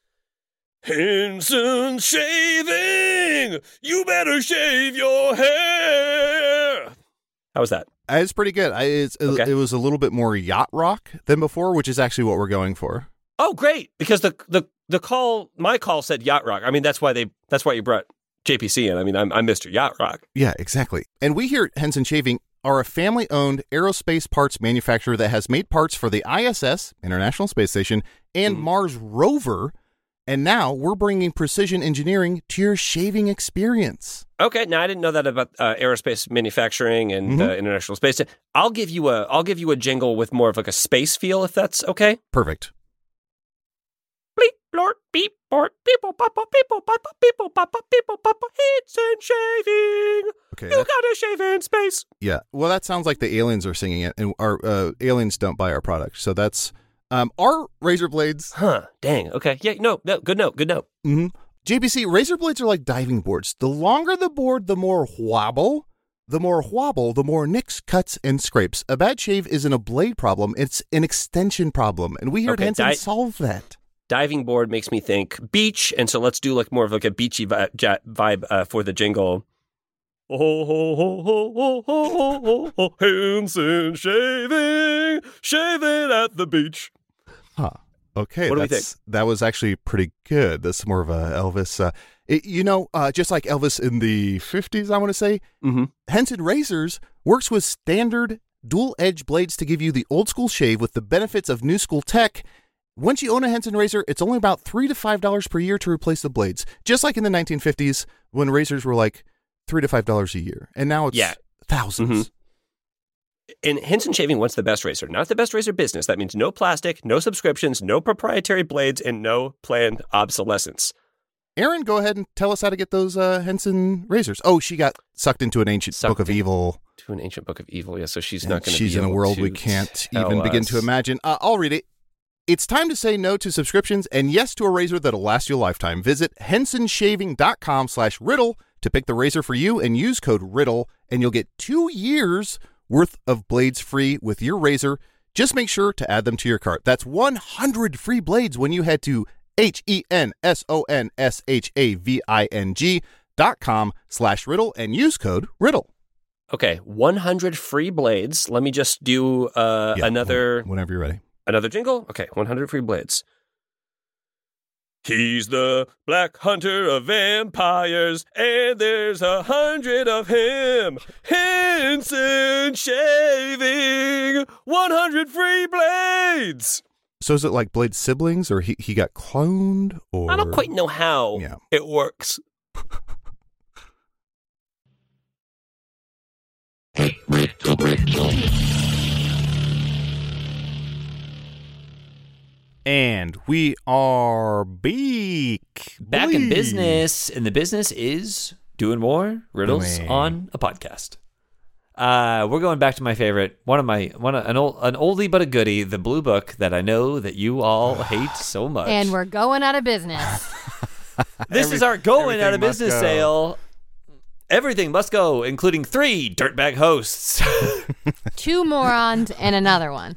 Henson Shaving! You better shave your hair! How was that? It's pretty good. It was a little bit more yacht rock than before, which is actually what we're going for. Oh, great! Because my call said yacht rock. I mean, that's why you brought JPC in. I mean, I'm Mr. Yacht Rock. Yeah, exactly. And we here at Henson Shaving are a family-owned aerospace parts manufacturer that has made parts for the ISS, International Space Station, and Mars rover. And now we're bringing precision engineering to your shaving experience. Okay, now I didn't know that about aerospace manufacturing and International Space. I'll give you a jingle with more of like a space feel, if that's okay. Perfect. Bleep, blort, beep, bort, people, papa, people, papa, people, papa, people, papa, hits and shaving. Okay, you gotta shave in space. Yeah, well, that sounds like the aliens are singing it, and our aliens don't buy our product. So that's our razor blades. Huh, dang, okay. Yeah, no, good note. Mm-hmm. JPC, razor blades are like diving boards. The longer the board, the more wobble. The more nicks, cuts, and scrapes. A bad shave isn't a blade problem. It's an extension problem. And we here at Henson solve that. Diving board makes me think beach. And so let's do like more of like a beachy vibe for the jingle. Oh, Henson shaving at the beach. Huh. Okay, what do we think? That was actually pretty good. That's more of a Elvis. Just like Elvis in the 50s, I want to say, Henson Razors works with standard dual-edge blades to give you the old-school shave with the benefits of new-school tech. Once you own a Henson razor, it's only about $3 to $5 per year to replace the blades. Just like in the 1950s when razors were like $3 to $5 a year. And now it's thousands. Mm-hmm. And Henson Shaving wants the best razor, not the best razor business. That means no plastic, no subscriptions, no proprietary blades, and no planned obsolescence. Aaron, go ahead and tell us how to get those Henson razors. Oh, she got sucked into an ancient book of evil. To an ancient book of evil, yeah. So she's not going to. She's in a world we can't even begin to imagine. I'll read it. It's time to say no to subscriptions and yes to a razor that'll last you a lifetime. Visit hensonshaving.com/riddle to pick the razor for you and use code RIDDLE, and you'll get 2 years worth of blades free with your razor. Just make sure to add them to your cart. That's 100 free blades when you head to hensonshaving.com/riddle and use code RIDDLE. Okay, 100 free blades. Let me just do another... Whenever you're ready. Another jingle? Okay, 100 free blades. He's the black hunter of vampires, and there's 100 of him. Henson Shaving, 100 free blades. So is it like Blade siblings, or he got cloned? Or I don't quite know how it works. And we are back in business, and the business is doing more riddles on a podcast. We're going back to my favorite, an oldie but a goodie, the Blue Book that I know that you all hate so much. And we're going out of business. This is our going out of business sale. Everything must go, including 3 dirtbag hosts. 2 morons and another one.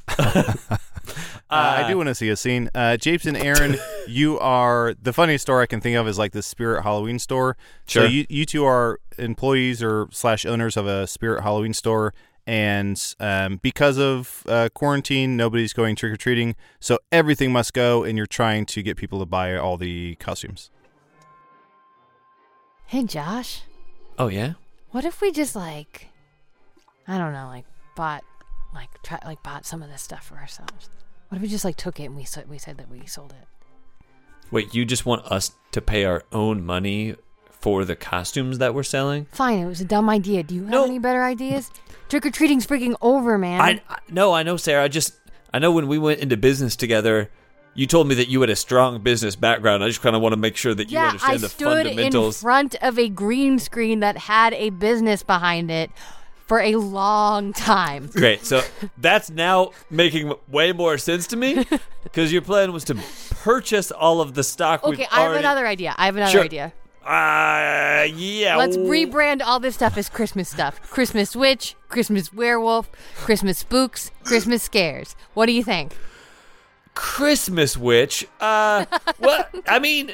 I do want to see a scene. Japes and Aaron, you are the funniest store I can think of is like the Spirit Halloween store. Sure. So you two are employees or / owners of a Spirit Halloween store, and because of quarantine, nobody's going trick or treating, so everything must go, and you're trying to get people to buy all the costumes. Hey, Josh. Oh yeah. What if we just bought some of this stuff for ourselves? What if we just took it and we said that we sold it? Wait, you just want us to pay our own money for the costumes that we're selling? Fine, it was a dumb idea. Do you have any better ideas? Trick-or-treating's freaking over, man. I know, Sarah. I know when we went into business together, you told me that you had a strong business background. I just kind of want to make sure that you Yeah, understand I the stood in fundamentals. front of a green screen that had a business behind it for a long time. Great. So that's now making way more sense to me because your plan was to purchase all of the stock. Okay, we've I have already... another idea. Sure. idea. Yeah. Let's rebrand all this stuff as Christmas stuff. Christmas witch, Christmas werewolf, Christmas spooks, Christmas scares. What do you think? Christmas witch. What? I mean,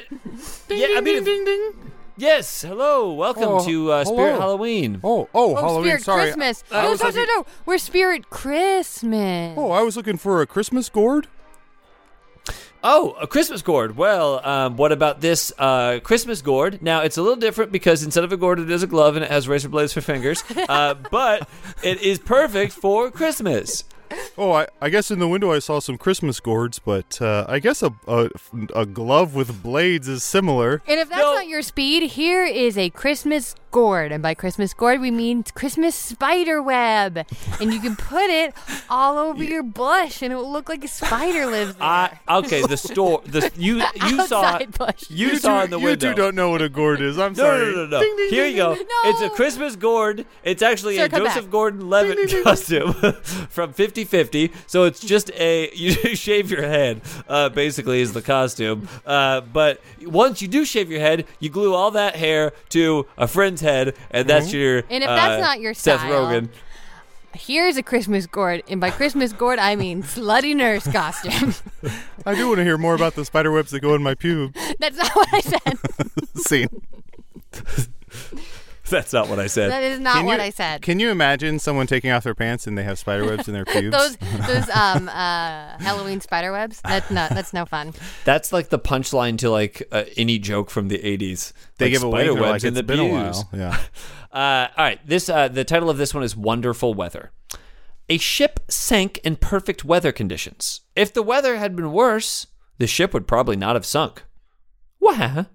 yes. Hello. Welcome to Spirit hello. Halloween. Oh, Halloween. Spirit Sorry. Christmas. I was looking- No. We're Spirit Christmas. Oh, I was looking for a Christmas gourd. Oh, a Christmas gourd. Well, what about this Christmas gourd? Now, it's a little different because instead of a gourd, it is a glove and it has razor blades for fingers. But it is perfect for Christmas. Oh, I guess in the window I saw some Christmas gourds, but I guess a glove with blades is similar. And if that's No. not your speed, here is a Christmas gourd. And by Christmas gourd, we mean Christmas spider web. And you can put it all over your bush, and it will look like a spider lives there. Okay, the store. You saw Outside bush. you saw in the You window. two don't know what a gourd is. I'm sorry. No. Here you go. No. It's a Christmas gourd. It's actually Sir, a come Joseph back. Gordon-Levitt costume from 50/50. So it's just you shave your head, basically, is the costume. But once you do shave your head, you glue all that hair to a friend's head, and that's your. And if that's not your Seth style- Rogen. Here's a Christmas gourd. And by Christmas gourd, I mean slutty nurse costume. I do want to hear more about the spider webs that go in my pube. That's not what I said. Scene. That's not what I said. That is not what I said. Can you imagine someone taking off their pants and they have spider webs in their pubes? Those Halloween spider webs. That's no fun. That's like the punchline to like any joke from the 80s. They like give away. spider They're like, webs in it's the been a pews. while. Yeah. All right. This the title of this one is Wonderful Weather. A ship sank in perfect weather conditions. If the weather had been worse, the ship would probably not have sunk. What happened?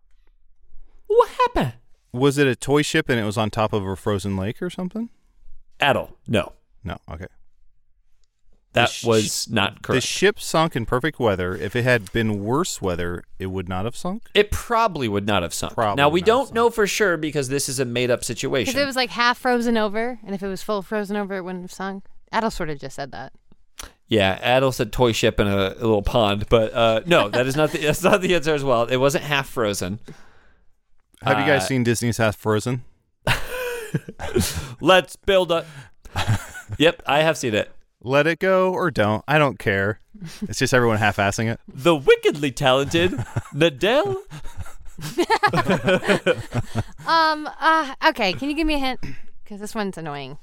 Was it a toy ship and it was on top of a frozen lake or something? Adel, no. No. Okay. That was not The correct. ship sunk in perfect weather. If it had been worse weather, it would not have sunk. It probably would not have sunk. Probably Now, we not don't have know for sure because this is a made-up Because situation. it was like half frozen over, and if it was full frozen over, it wouldn't have sunk. Adel sort of just said that. Yeah, Adel said toy ship in a little pond, but no, that's not the answer as well. It wasn't half frozen. Have you guys seen Disney's Half Frozen? Let's build a... Yep, I have seen it. Let it go or don't. I don't care. It's just everyone half-assing it. The wickedly talented Nadell. Okay, can you give me a hint? Because this one's annoying.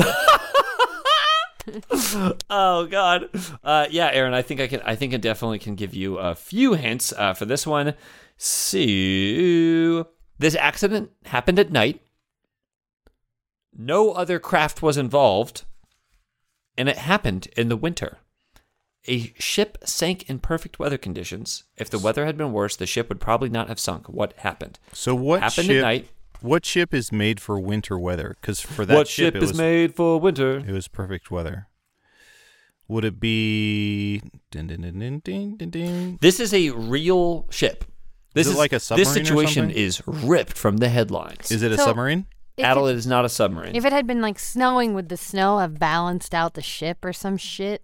Oh God. Yeah, Aaron. I think I definitely can give you a few hints for this one. So this accident happened at night. No other craft was involved, and it happened in the winter. A ship sank in perfect weather conditions. If the weather had been worse, the ship would probably not have sunk. What happened? So what Happened ship? at night. What ship is made for winter weather? Because for that What ship, ship it is was, made for winter? It was perfect weather. Would it be? Ding, ding, ding, ding, ding, ding, ding. This is a real ship. This Is it like a submarine This or situation something? is ripped from the headlines. Is it a So- submarine? Adel, it is not a submarine. If it had been like snowing, would the snow have balanced out the ship or some shit?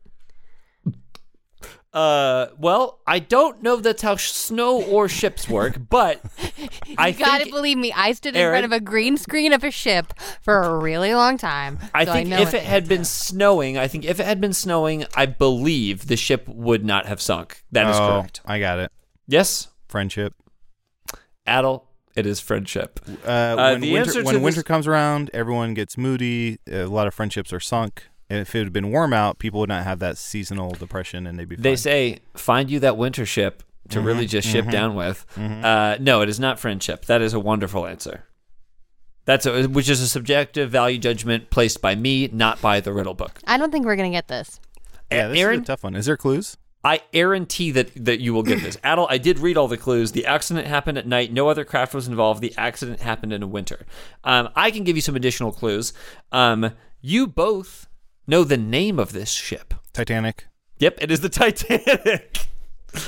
Well, I don't know that's how snow or ships work, but I You gotta think believe me. I stood in Aaron- front of a green screen of a ship for a really long time. I so think know if it had been snowing, I believe the ship would not have sunk. That is correct. I got it. Yes, Friendship. Adel, it is friendship. When the answer to winter this- comes around, everyone gets moody. A lot of friendships are sunk. And if it had been warm out, people would not have that seasonal depression, and they'd be fine. They say, find you that winter ship to really just ship down with. No, it is not friendship. That is a wonderful answer. Which is a subjective value judgment placed by me, not by the riddle book. I don't think we're gonna get this. Yeah, this Aaron, is a tough one. Is there clues? I guarantee that you will get this. Adel, I did read all the clues. The accident happened at night. No other craft was involved. The accident happened in a winter. I can give you some additional clues. You both know the name of this ship. Titanic. Yep, it is the Titanic.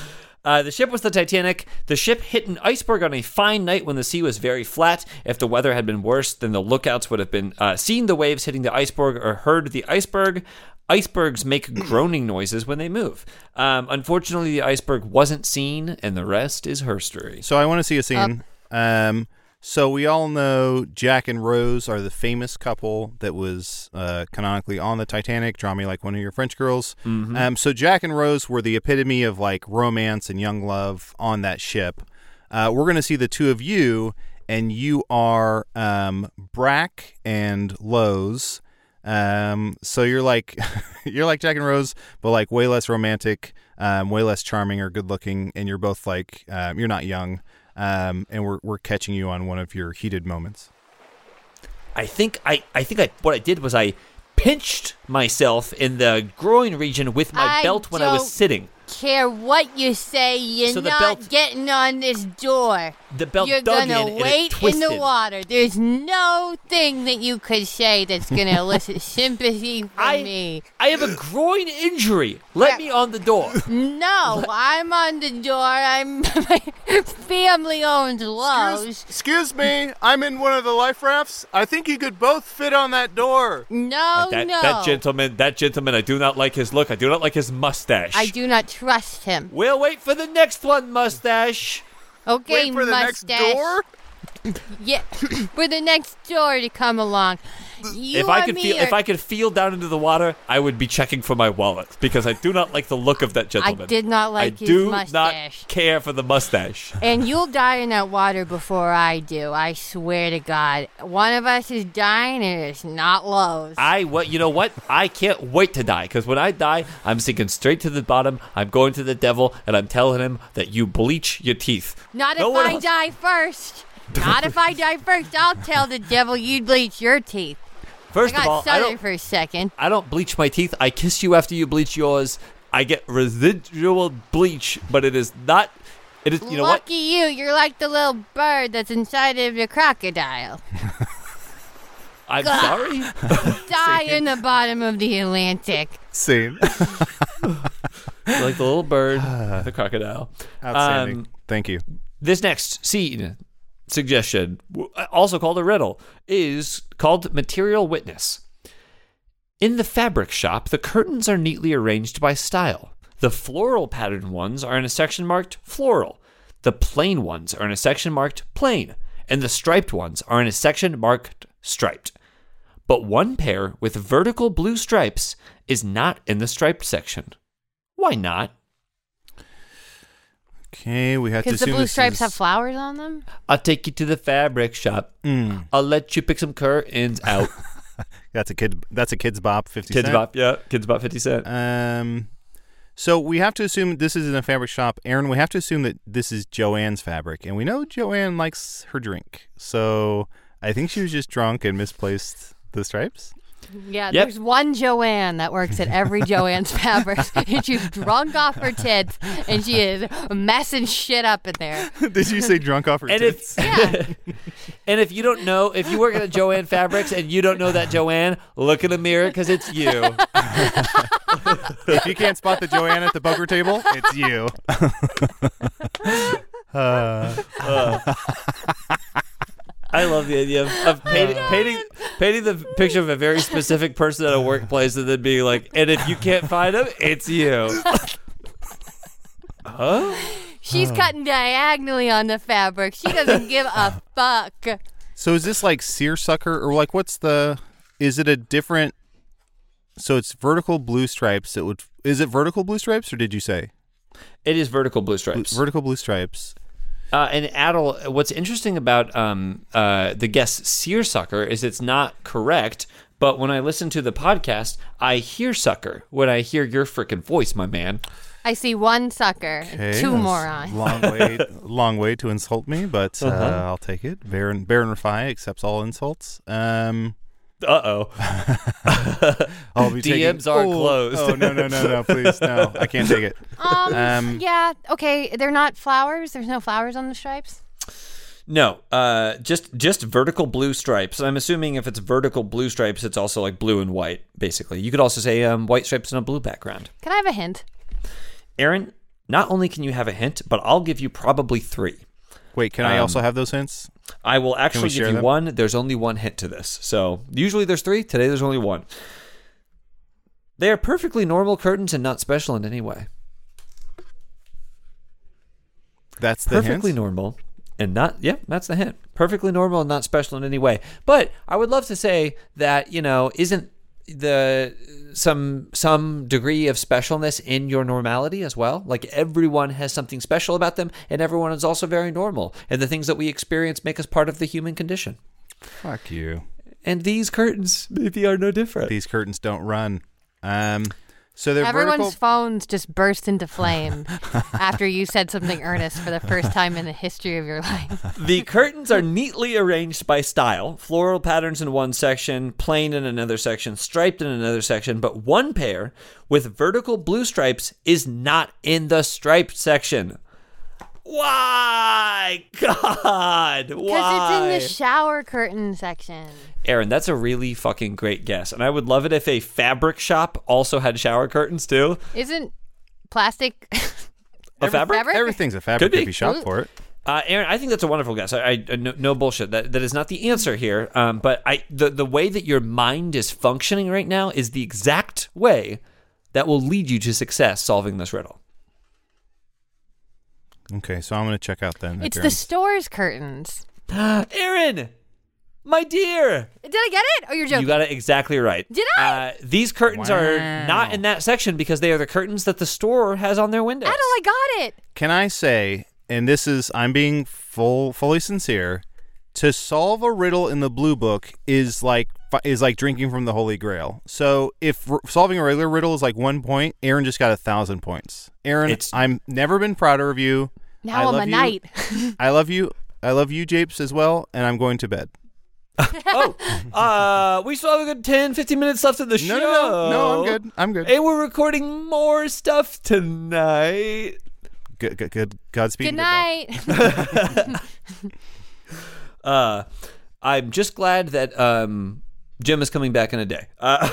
The ship was the Titanic. The ship hit an iceberg on a fine night when the sea was very flat. If the weather had been worse, then the lookouts would have been seen the waves hitting the iceberg or heard the iceberg. Icebergs make groaning noises when they move. Unfortunately, the iceberg wasn't seen, and the rest is herstory. So I want to see a scene. So we all know Jack and Rose are the famous couple that was canonically on the Titanic. Draw me like one of your French girls. So Jack and Rose were the epitome of like romance and young love on that ship. We're going to see the two of you, and you are Brack and Lowe's. So you're like Jack and Rose, but like way less romantic, way less charming or good looking, and you're both like you're not young. And we're catching you on one of your heated moments. I think what I did was I pinched myself in the groin region with my belt when I was sitting. Care what you say, you're So the not belt- getting on this door. The belt You're dug gonna in and it wait in twisted. the water. There's no thing that you could say that's gonna elicit sympathy from me. I have a groin injury. Let me on the door. No, I'm on the door. I'm my family-owned Lowe's. Excuse me, I'm in one of the life rafts. I think you could both fit on that door. No, That gentleman, I do not like his look. I do not like his mustache. I do not trust him. We'll wait for the next one, mustache. Okay, Wait for the next mustache. door? Yeah, for the next door to come along. You If I and could me feel, are- if I could feel down into the water, I would be checking for my wallet because I do not like the look of that gentleman. I did not like his do mustache. not care for the mustache. And you'll die in that water before I do. I swear to God. One of us is dying, and it's not Lowe's. You know what? I can't wait to die because when I die, I'm sinking straight to the bottom. I'm going to the devil, and I'm telling him that you bleach your teeth. Not No if one I else- die first. Not if I die first. I'll tell the devil you'd bleach your teeth. First I of got all, southern for a second. I don't bleach my teeth. I kiss you after you bleach yours. I get residual bleach, but it is not. It is. You know what? Lucky you. You're like the little bird that's inside of the crocodile. I'm sorry. Die in the bottom of the Atlantic. Same. Like the little bird, the crocodile. Outstanding. Thank you. This next scene suggestion, also called a riddle, is called Material Witness. In the fabric shop, the curtains are neatly arranged by style. The floral patterned ones are in a section marked floral. The plain ones are in a section marked plain. And the striped ones are in a section marked striped. But one pair with vertical blue stripes is not in the striped section. Why not? Okay, we have to Because the assume blue this stripes is- have flowers on them? I'll take you to the fabric shop. I'll let you pick some curtains out. That's a kid's bop. 50 Kids Cent. Bop, yeah. Kids Bop 50 Cent. So we have to assume this is in a fabric shop. Aaron, we have to assume that this is Joanne's fabric, and we know Joanne likes her drink. So I think she was just drunk and misplaced the stripes. Yeah, Yep. there's one Joanne that works at every Joanne's Fabrics, and she's drunk off her tits, and she is messing shit up in there. Did you say drunk off her And tits? And if you don't know, if you work at Joanne Fabrics and you don't know that Joanne, look in the mirror because it's you. If you can't spot the Joanne at the poker table, it's you. I love the idea of painting the picture of a very specific person at a workplace and then being like, and if you can't find him, it's you. Huh? She's cutting diagonally on the fabric. She doesn't give a fuck. So is this like seersucker, or like is it a different? So it's vertical blue stripes. Is it vertical blue stripes, or did you say It is vertical blue stripes. vertical blue stripes? And Adel, what's interesting about the guest seersucker is it's not correct, but when I listen to the podcast, I hear sucker when I hear your freaking voice, my man. I see one sucker, and two that's morons. Long way to insult me, but I'll take it. Baron Rafai accepts all insults. Uh-oh. I'll be DMs are closed. Oh no, please, no, I can't take it. Yeah, okay, they're not flowers. There's no flowers on the stripes. No, just vertical blue stripes. I'm assuming if it's vertical blue stripes, it's also like blue and white, basically. You could also say white stripes on a blue background. Can I have a hint? Aaron, not only can you have a hint, but I'll give you probably 3. Wait, can I also have those hints? I will actually give you them? 1. There's only 1 hint to this. So usually there's 3. Today there's only 1. They are perfectly normal curtains and not special in any way. That's the Perfectly hint? normal and not, that's the hint. Perfectly normal and not special in any way. But I would love to say that, isn't some degree of specialness in your normality as well? Like everyone has something special about them, and everyone is also very normal. And the things that we experience make us part of the human condition. Fuck you. And these curtains maybe are no different. These curtains don't run. So they're Everyone's vertical. phones just burst into flame after you said something earnest for the first time in the history of your life. The curtains are neatly arranged by style. Floral patterns in one section, plain in another section, striped in another section, but one pair with vertical blue stripes is not in the striped section. Why? God, why? Because it's in the shower curtain section. Aaron, that's a really fucking great guess. And I would love it if a fabric shop also had shower curtains too. Isn't plastic A fabric? Everything's a fabric Could be. if you shop for it. Aaron, I think that's a wonderful guess. No bullshit. That is not the answer here. But the way that your mind is functioning right now is the exact way that will lead you to success solving this riddle. Okay, so I'm going to check out then. It's the store's curtains. Aaron, my dear. Did I get it? Oh, you're joking. You got it exactly right. Did I? These curtains are not in that section because they are the curtains that the store has on their windows. Adel, I got it. Can I say, and I'm being fully sincere, to solve a riddle in the Blue Book is like drinking from the Holy Grail. So if solving a regular riddle is like 1 point, Aaron just got 1,000 points. Aaron, I'm never been prouder of you. Now I'm a knight. I love you. I love you, Japes, as well, and I'm going to bed. We still have a good 10, 15 minutes left in the show. No, I'm good. And we're recording more stuff tonight. Good. Godspeed. Good night. I'm just glad that Jim is coming back in a day. All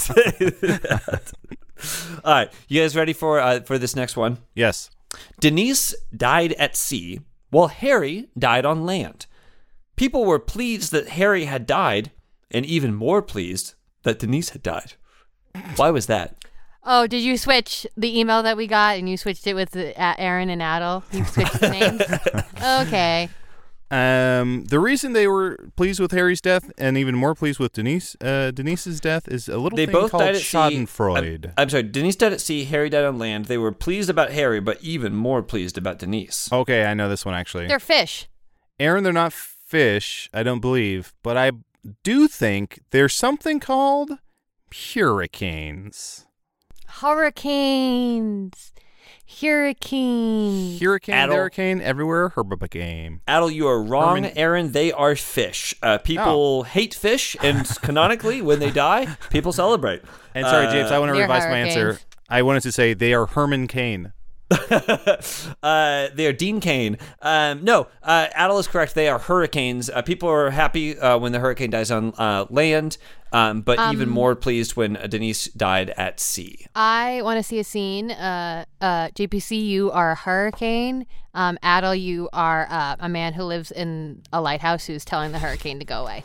right, you guys ready for this next one? Yes. Denise died at sea, while Harry died on land. People were pleased that Harry had died, and even more pleased that Denise had died. Why was that? Oh, did you switch the email that we got and you switched it with Aaron and Adel? You switched the names? Okay. The reason they were pleased with Harry's death and even more pleased with Denise's death is a little thing called Schadenfreude. I'm sorry, Denise died at sea, Harry died on land. They were pleased about Harry, but even more pleased about Denise. Okay, I know this one actually. They're fish. Aaron, they're not fish, I don't believe, but I do think there's something called hurricanes. Hurricane, hurricane, everywhere, hurricane. Adel, you are wrong, Aaron. They are fish. People hate fish, and canonically, when they die, people celebrate. And sorry, James, I want to revise my answer. hurricanes. I wanted to say they are Herman Cain. They are Dean Cain. No, Adel is correct. They are hurricanes. People are happy when the hurricane dies on land, but even more pleased when Denise died at sea. I want to see a scene. JPC, you are a hurricane. Adel, you are a man who lives in a lighthouse who's telling the hurricane to go away.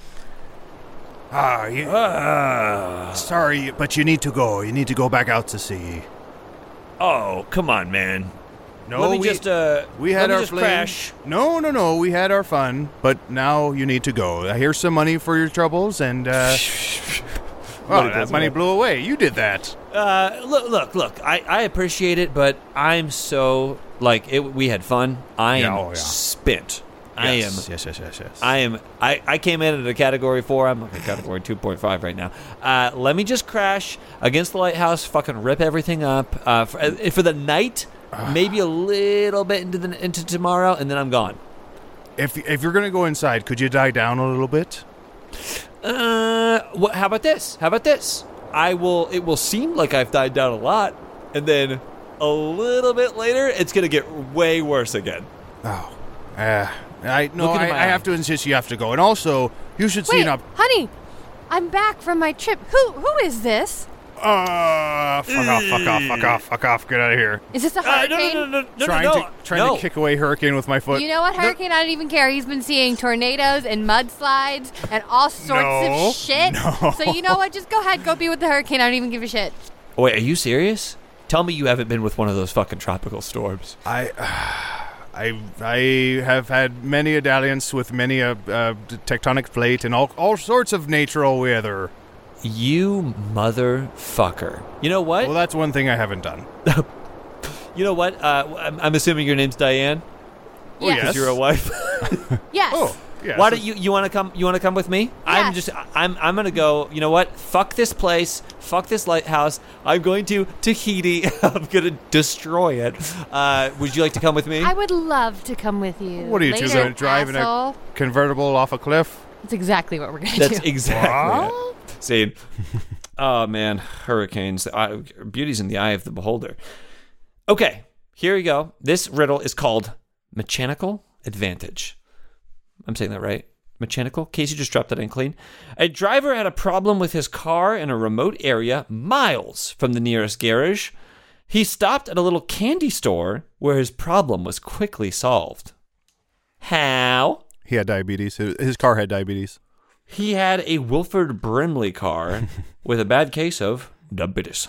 Sorry, but you need to go. You need to go back out to sea. Oh, come on, man. No, let me just fling. crash. No. We had our fun, but now you need to go. Here's some money for your troubles, and that money blew away. You did that. Look. I appreciate it, but I'm so we had fun. I am spent. Yes. I came in at a category 4. I'm at category 2.5 right now. Let me just crash against the lighthouse, fucking rip everything up for the night, maybe a little bit into tomorrow, and then I'm gone. If you're gonna go inside, could you die down a little bit? How about this? It will seem like I've died down a lot, and then a little bit later, it's gonna get way worse again. Oh, I have to insist you have to go, and also you should see Wait, honey, I'm back from my trip. Who is this? Fuck off. Get out of here. Is this a hurricane? No. Trying to kick away hurricane with my foot. You know what, Hurricane? I don't even care. He's been seeing tornadoes and mudslides and all sorts of shit. No. So you know what? Just go ahead. Go be with the hurricane. I don't even give a shit. Wait, are you serious? Tell me you haven't been with one of those fucking tropical storms. I have had many a dalliance with many a tectonic plate and all sorts of natural weather. You motherfucker. You know what? Well, that's one thing I haven't done. You know what? I'm assuming your name's Diane. Yes. yes. You're a wife. Yes. Oh, yeah. Why don't you want to come? You want to come with me? Yes. I'm gonna go. You know what? Fuck this place. Fuck this lighthouse. I'm going to Tahiti. I'm gonna destroy it. Would you like to come with me? I would love to come with you. What are you two Later, going to drive in asshole. a convertible off a cliff? That's exactly what we're going to do. That's exactly it. See, oh man, hurricanes. Beauty's in the eye of the beholder. Okay, here we go. This riddle is called mechanical advantage. I'm saying that right. Mechanical? Casey just dropped that in clean. A driver had a problem with his car in a remote area miles from the nearest garage. He stopped at a little candy store where his problem was quickly solved. How? He had diabetes. His car had diabetes. He had a Wilford Brimley car with a bad case of diabetes.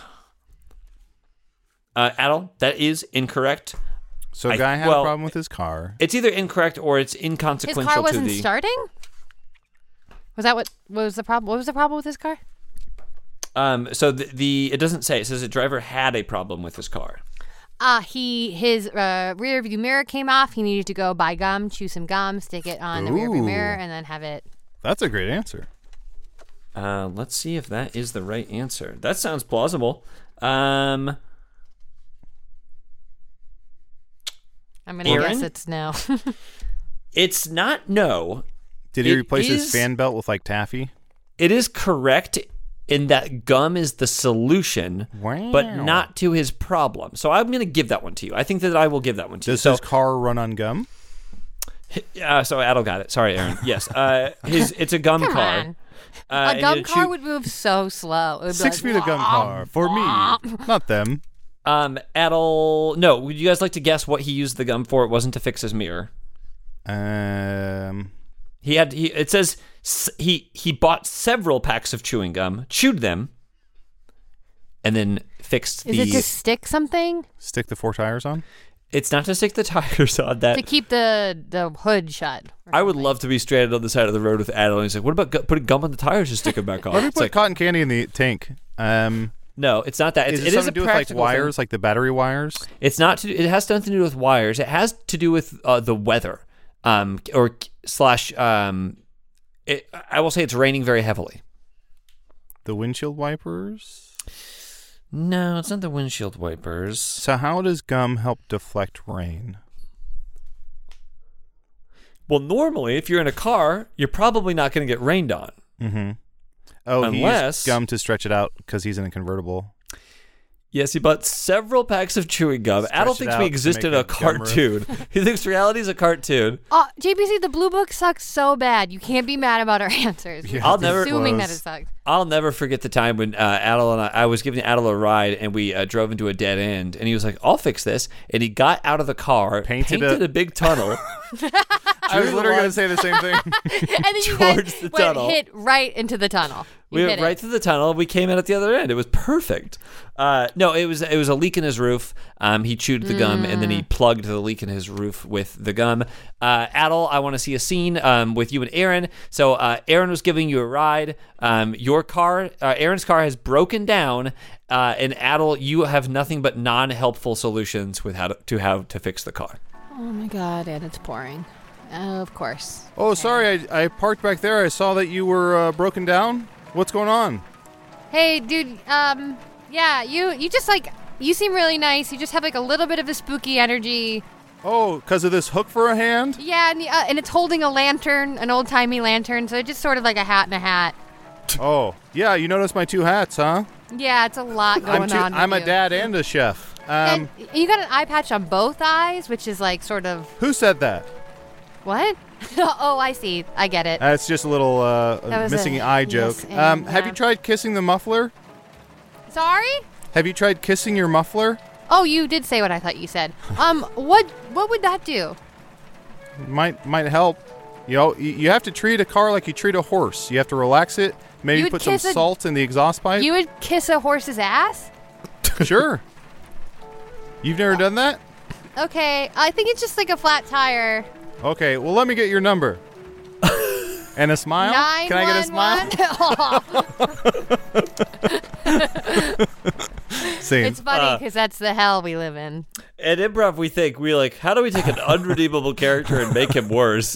Adel, that is incorrect. So a guy had a problem with his car. It's either incorrect or it's inconsequential His car to the... wasn't starting? Was that what was the problem? What was the problem with his car? So it doesn't say. It says the driver had a problem with his car. His rear view mirror came off. He needed to go buy gum, chew some gum, stick it on the rear view mirror, and then have it. That's a great answer. Let's see if that is the right answer. That sounds plausible. I'm going to guess it's no. It's not no. Did he replace his fan belt with like taffy? It is correct in that gum is the solution, but not to his problem. So I'm going to give that one to you. I think that I will give that one to you. Does his car run on gum? So Adel got it. Sorry, Aaron. Yes. It's a gum Come car. on. A gum car would move so slow. It would be 6 like, feet of gum car for me, not them. Adel, no. Would you guys like to guess what he used the gum for? It wasn't to fix his mirror. It says he bought several packs of chewing gum, chewed them, and then fixed Is it to stick something? Stick the 4 tires on? It's not to stick the tires on that. To keep the hood shut. I would love to be stranded on the side of the road with Adel. And he's like, what about putting gum on the tires to stick them back on? What if we It's put like, cotton candy in the tank? no, it's not that. Is It it is something a to do with like practical wires, thing. like the battery wires? It's not. It has nothing to do with wires. It has to do with the weather. I will say it's raining very heavily. The windshield wipers? No, it's not the windshield wipers. So how does gum help deflect rain? Well, normally, if you're in a car, you're probably not going to get rained on. Mm-hmm. Oh, he Unless- used gum to stretch it out because he's in a convertible. Yes, he bought several packs of chewing gum. Stretch Adel it thinks out we to exist make in a a gum riff. cartoon. He thinks reality is a cartoon. JPC, the blue book sucks so bad. You can't be mad about our answers. Yeah, I'll We're never- assuming that it sucks. I'll never forget the time when Adel and I was giving Adel a ride, and we drove into a dead end, and he was like, "I'll fix this," and he got out of the car, Painted a big tunnel. I was literally going to say the same thing. And then you Towards guys the went tunnel. hit right into the tunnel. We You went hit right it. through the tunnel. We came out at the other end. It was perfect. No, it was a leak in his roof. He chewed the gum and then he plugged the leak in his roof with the gum. Adel, I want to see a scene with you and Aaron. So Aaron was giving you a ride. Your car, Aaron's car, has broken down. And Adel, you have nothing but non-helpful solutions with how to fix the car. Oh my god, and it's pouring. Of course. Oh, sorry, I parked back there. I saw that you were broken down. What's going on? Hey, dude, yeah, you just like, you seem really nice. You just have like a little bit of a spooky energy. Oh, because of this hook for a hand? Yeah, and it's holding a lantern, an old-timey lantern, so it's just sort of like a hat and a hat. Oh, yeah, you noticed my 2 hats, huh? Yeah, it's a lot going on. I'm with a you. dad and a chef. And you got an eye patch on both eyes, which is like sort of... Who said that? What? Oh, I see. I get it. That's just a little was missing a eye joke. yes and, Have yeah. you tried kissing the muffler? Sorry? Have you tried kissing your muffler? Oh, you did say what I thought you said. What would that do? Might help. You know, you have to treat a car like you treat a horse. You have to relax it. Maybe put some salt in the exhaust pipe. You would kiss a horse's ass? Sure. You've never done that? Okay, I think it's just like a flat tire. Okay, well, let me get your number. And a smile? Can I get a smile? Scene. It's funny because that's the hell we live in. At Improv, we think, how do we take an unredeemable character and make him worse?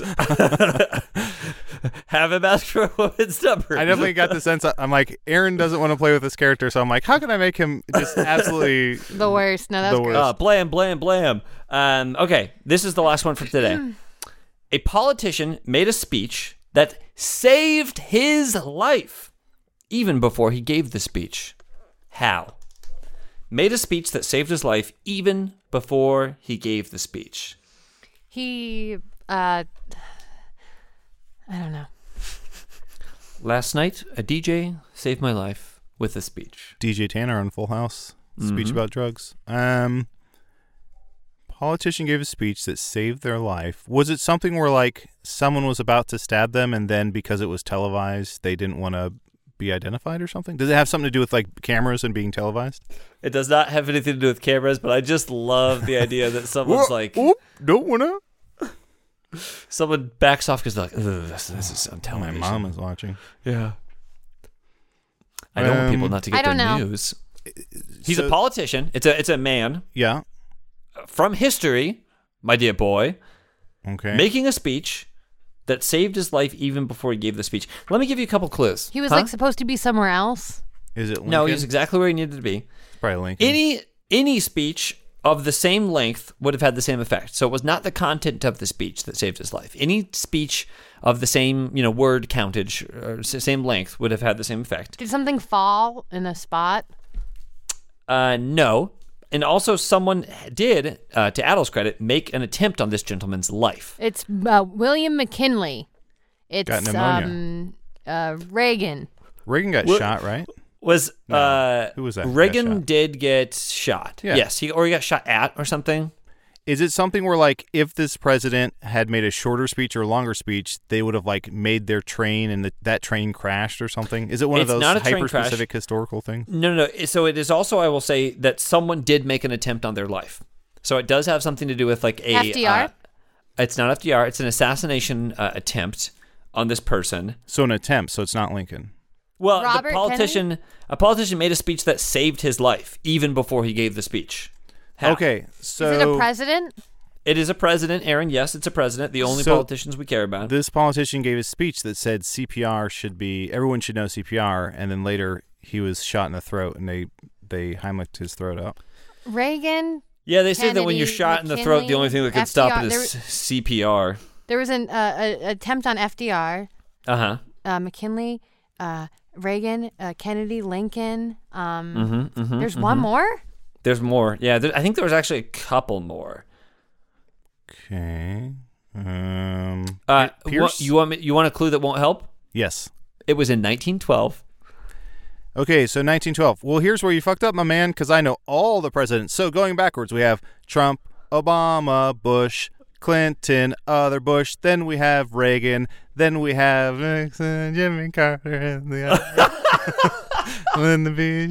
Have him ask for a woman's number. I definitely got the sense, I'm like, Aaron doesn't want to play with this character, so I'm like, how can I make him just absolutely... The worst. No, that's good. Blam, blam, blam. Okay, this is the last one for today. A politician made a speech that saved his life even before he gave the speech. How? Made a speech that saved his life even before he gave the speech. He, I don't know. Last night, a DJ saved my life with a speech. DJ Tanner on Full House. Speech about drugs. Politician gave a speech that saved their life. Was it something where, like, someone was about to stab them and then because it was televised, they didn't want to be identified or something? Does it have something to do with, like, cameras and being televised? It does not have anything to do with cameras, but I just love the idea that someone's like... Don't want to. Someone backs off because they're like, this is on television. My mom is watching. Yeah. I don't want people not to get their news. He's a politician. It's a man. Yeah. From history, my dear boy. Okay. Making a speech that saved his life even before he gave the speech. Let me give you a couple clues. He was like supposed to be somewhere else. Is it Lincoln? No, he was exactly where he needed to be. It's probably Lincoln. Any speech of the same length would have had the same effect. So it was not the content of the speech that saved his life. Any speech of the same, word countage or same length would have had the same effect. Did something fall in a spot? No. And also someone did, to Adol's credit, make an attempt on this gentleman's life. It's William McKinley. It's got pneumonia. Reagan. Reagan got shot, right? Who was that? Reagan did get shot. Yeah. Yes, he got shot at or something. Is it something where, like, if this president had made a shorter speech or a longer speech, they would have, like, made their train and that train crashed or something? Is it one of those hyper-specific historical things? No. So it is also, I will say, that someone did make an attempt on their life. So it does have something to do with, like, a... FDR? It's not FDR. It's an assassination attempt on this person. So an attempt, so it's not Lincoln. Well, Robert Kennedy? A politician made a speech that saved his life even before he gave the speech. How? Okay, so... Is it a president? It is a president, Aaron. Yes, it's a president. The only politicians we care about. This politician gave a speech that said CPR should be... Everyone should know CPR, and then later he was shot in the throat, and they Heimlicked his throat out. Reagan? Yeah, they say Kennedy, that when you're shot in the throat, the only thing that can stop it is CPR. There was an attempt on FDR. Uh-huh. McKinley, Reagan, Kennedy, Lincoln. There's one more? There's more. Yeah, I think there was actually a couple more. Okay. Pierce? You want a clue that won't help? Yes. It was in 1912. Okay, so 1912. Well, here's where you fucked up, my man, because I know all the presidents. So going backwards, we have Trump, Obama, Bush, Clinton, other Bush. Then we have Reagan. Then we have Nixon, Jimmy Carter, and the other. Lyndon B.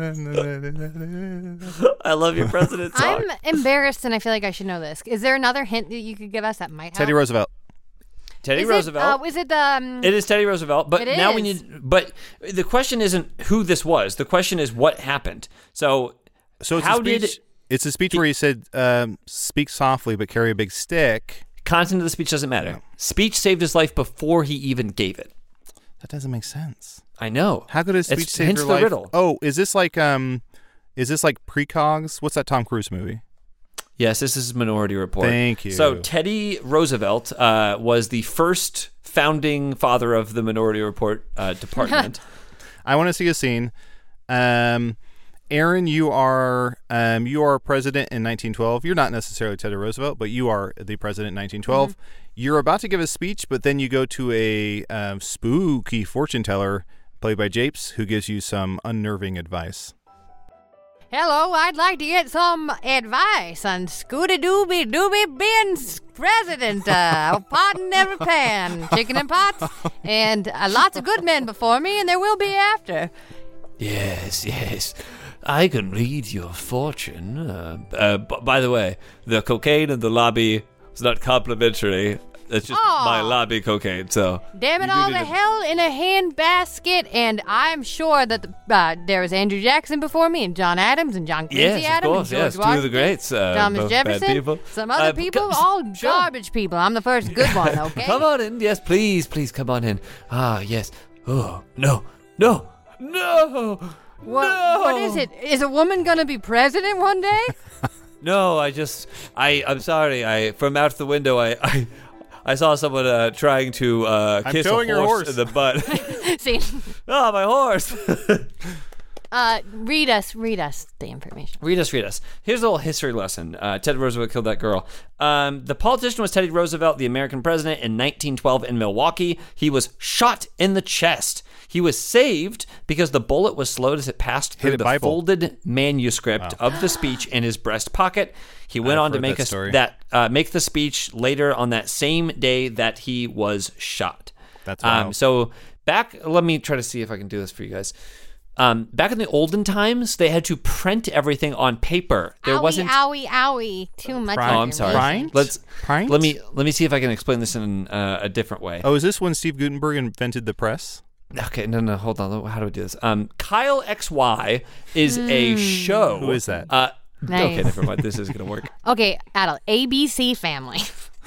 Johnson. I love your president song. I'm embarrassed, and I feel like I should know this. Is there another hint that you could give us that might help? Teddy Roosevelt. Teddy Roosevelt. Is it It is Teddy Roosevelt, but it now is. we need. But the question isn't who this was. The question is what happened. So it's how a speech, did it's a speech where he said, "Speak softly, but carry a big stick." Content of the speech doesn't matter. No. Speech saved his life before he even gave it. That doesn't make sense. I know. How could a speech save your life? Riddle. Oh, is this like Precogs? What's that Tom Cruise movie? Yes, this is Minority Report. Thank you. So Teddy Roosevelt was the first founding father of the Minority Report department. I want to see a scene. Aaron, you are president in 1912. You're not necessarily Teddy Roosevelt, but you are the president in 1912. Mm-hmm. You're about to give a speech, but then you go to a spooky fortune teller played by Japes, who gives you some unnerving advice. Hello, I'd like to get some advice on Scooty Dooby Dooby being president. Pot in every pan, chicken and pots, and lots of good men before me, and there will be after. Yes. I can read your fortune. By the way, the cocaine in the lobby is not complimentary. It's just my lobby cocaine, so... Damn it all to hell in a handbasket, and I'm sure that there was Andrew Jackson before me, and John Adams, and John Quincy Adams, and George Washington. 2 of the greats. Thomas Jefferson, some other people, all garbage people. I'm the first good one, okay? Come on in. Yes, please come on in. Ah, yes. Oh, no. What is it? Is a woman going to be president one day? No, I'm sorry. From out the window, I saw someone trying to kiss a horse in the butt. See? Oh, my horse. Read us the information. Read us. Here's a little history lesson. Teddy Roosevelt killed that girl. The politician was Teddy Roosevelt, the American president, in 1912 in Milwaukee. He was shot in the chest. He was saved because the bullet was slowed as it passed through the folded manuscript of the speech in his breast pocket. He went on to make make the speech later on that same day that he was shot. That's wild. So let me try to see if I can do this for you guys. Back in the olden times, they had to print everything on paper. There wasn't owie. Too much. Oh, I'm sorry. Print? Let me see if I can explain this in a different way. Oh, is this when Steve Gutenberg invented the press? Okay, no, hold on. How do we do this? Kyle XY is a show. Who is that? Nice. Okay, never mind. This isn't going to work. Okay, Adel, ABC Family.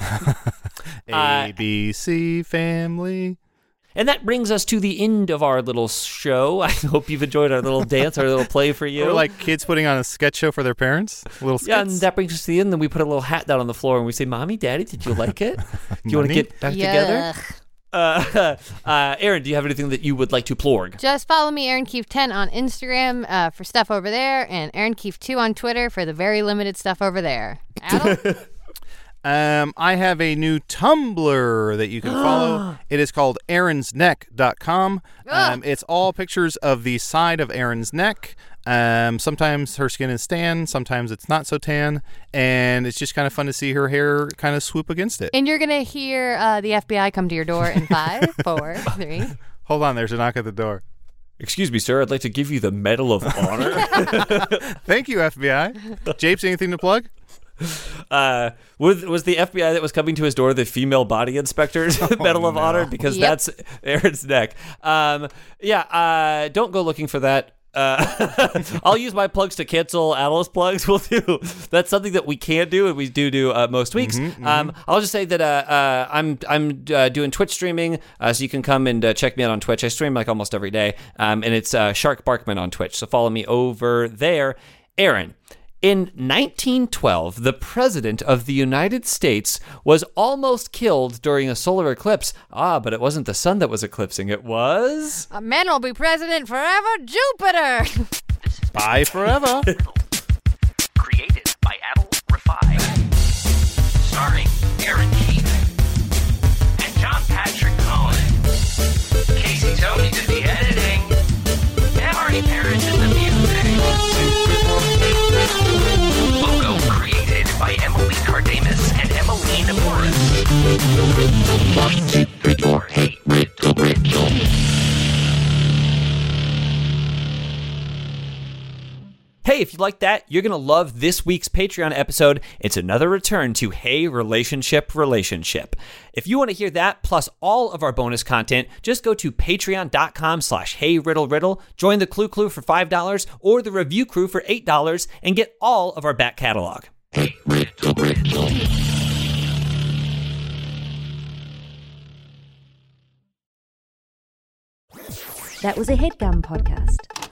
ABC Family. And that brings us to the end of our little show. I hope you've enjoyed our little dance, our little play for you. Or like kids putting on a sketch show for their parents. Little skits. Yeah, and that brings us to the end. Then we put a little hat down on the floor and we say, "Mommy, Daddy, did you like it? Do you want to get back together?" Aaron, do you have anything that you would like to plug? Just follow me, Aaron Keefe 10 on Instagram for stuff over there, and Aaron Keefe 2 on Twitter for the very limited stuff over there. Adel? I have a new Tumblr that you can follow. It is called aaronsneck.com. It's all pictures of the side of Aaron's neck. Sometimes her skin is tan, sometimes it's not so tan, and it's just kind of fun to see her hair kind of swoop against it. And you're going to hear the FBI come to your door in 5, 4, 3. Hold on, there's a knock at the door. Excuse me, sir. I'd like to give you the Medal of Honor. Thank you, FBI. Japes, anything to plug? Was the FBI that was coming to his door the female body inspector's Medal of Honor? Because that's Aaron's neck. Don't go looking for that. I'll use my plugs to cancel Adel's plugs. We'll do. That's something that we can't do, and we do most weeks. I'll just say that I'm doing Twitch streaming, so you can come and check me out on Twitch. I stream like almost every day, and it's Shark Barkman on Twitch. So follow me over there. Aaron, in 1912, the President of the United States was almost killed during a solar eclipse. But it wasn't the sun that was eclipsing. It was... Men will be president forever, Jupiter! Bye forever. Created by Adel Rafai. Starring Aaron Keefe and John Patrick Cohen. Casey Tony did the editing. And Marty Parrish did the music. Logo created by Emily Cardamus and Emmeline Morris. 1, 2, 3, 4, hey, Riddle. Hey, if you like that, you're going to love this week's Patreon episode. It's another return to Hey Relationship. If you want to hear that, plus all of our bonus content, just go to patreon.com/HeyRiddleRiddle, join the Clue Clue for $5 or the Review Crew for $8 and get all of our back catalog. Hey, Riddle. That was a HeadGum podcast.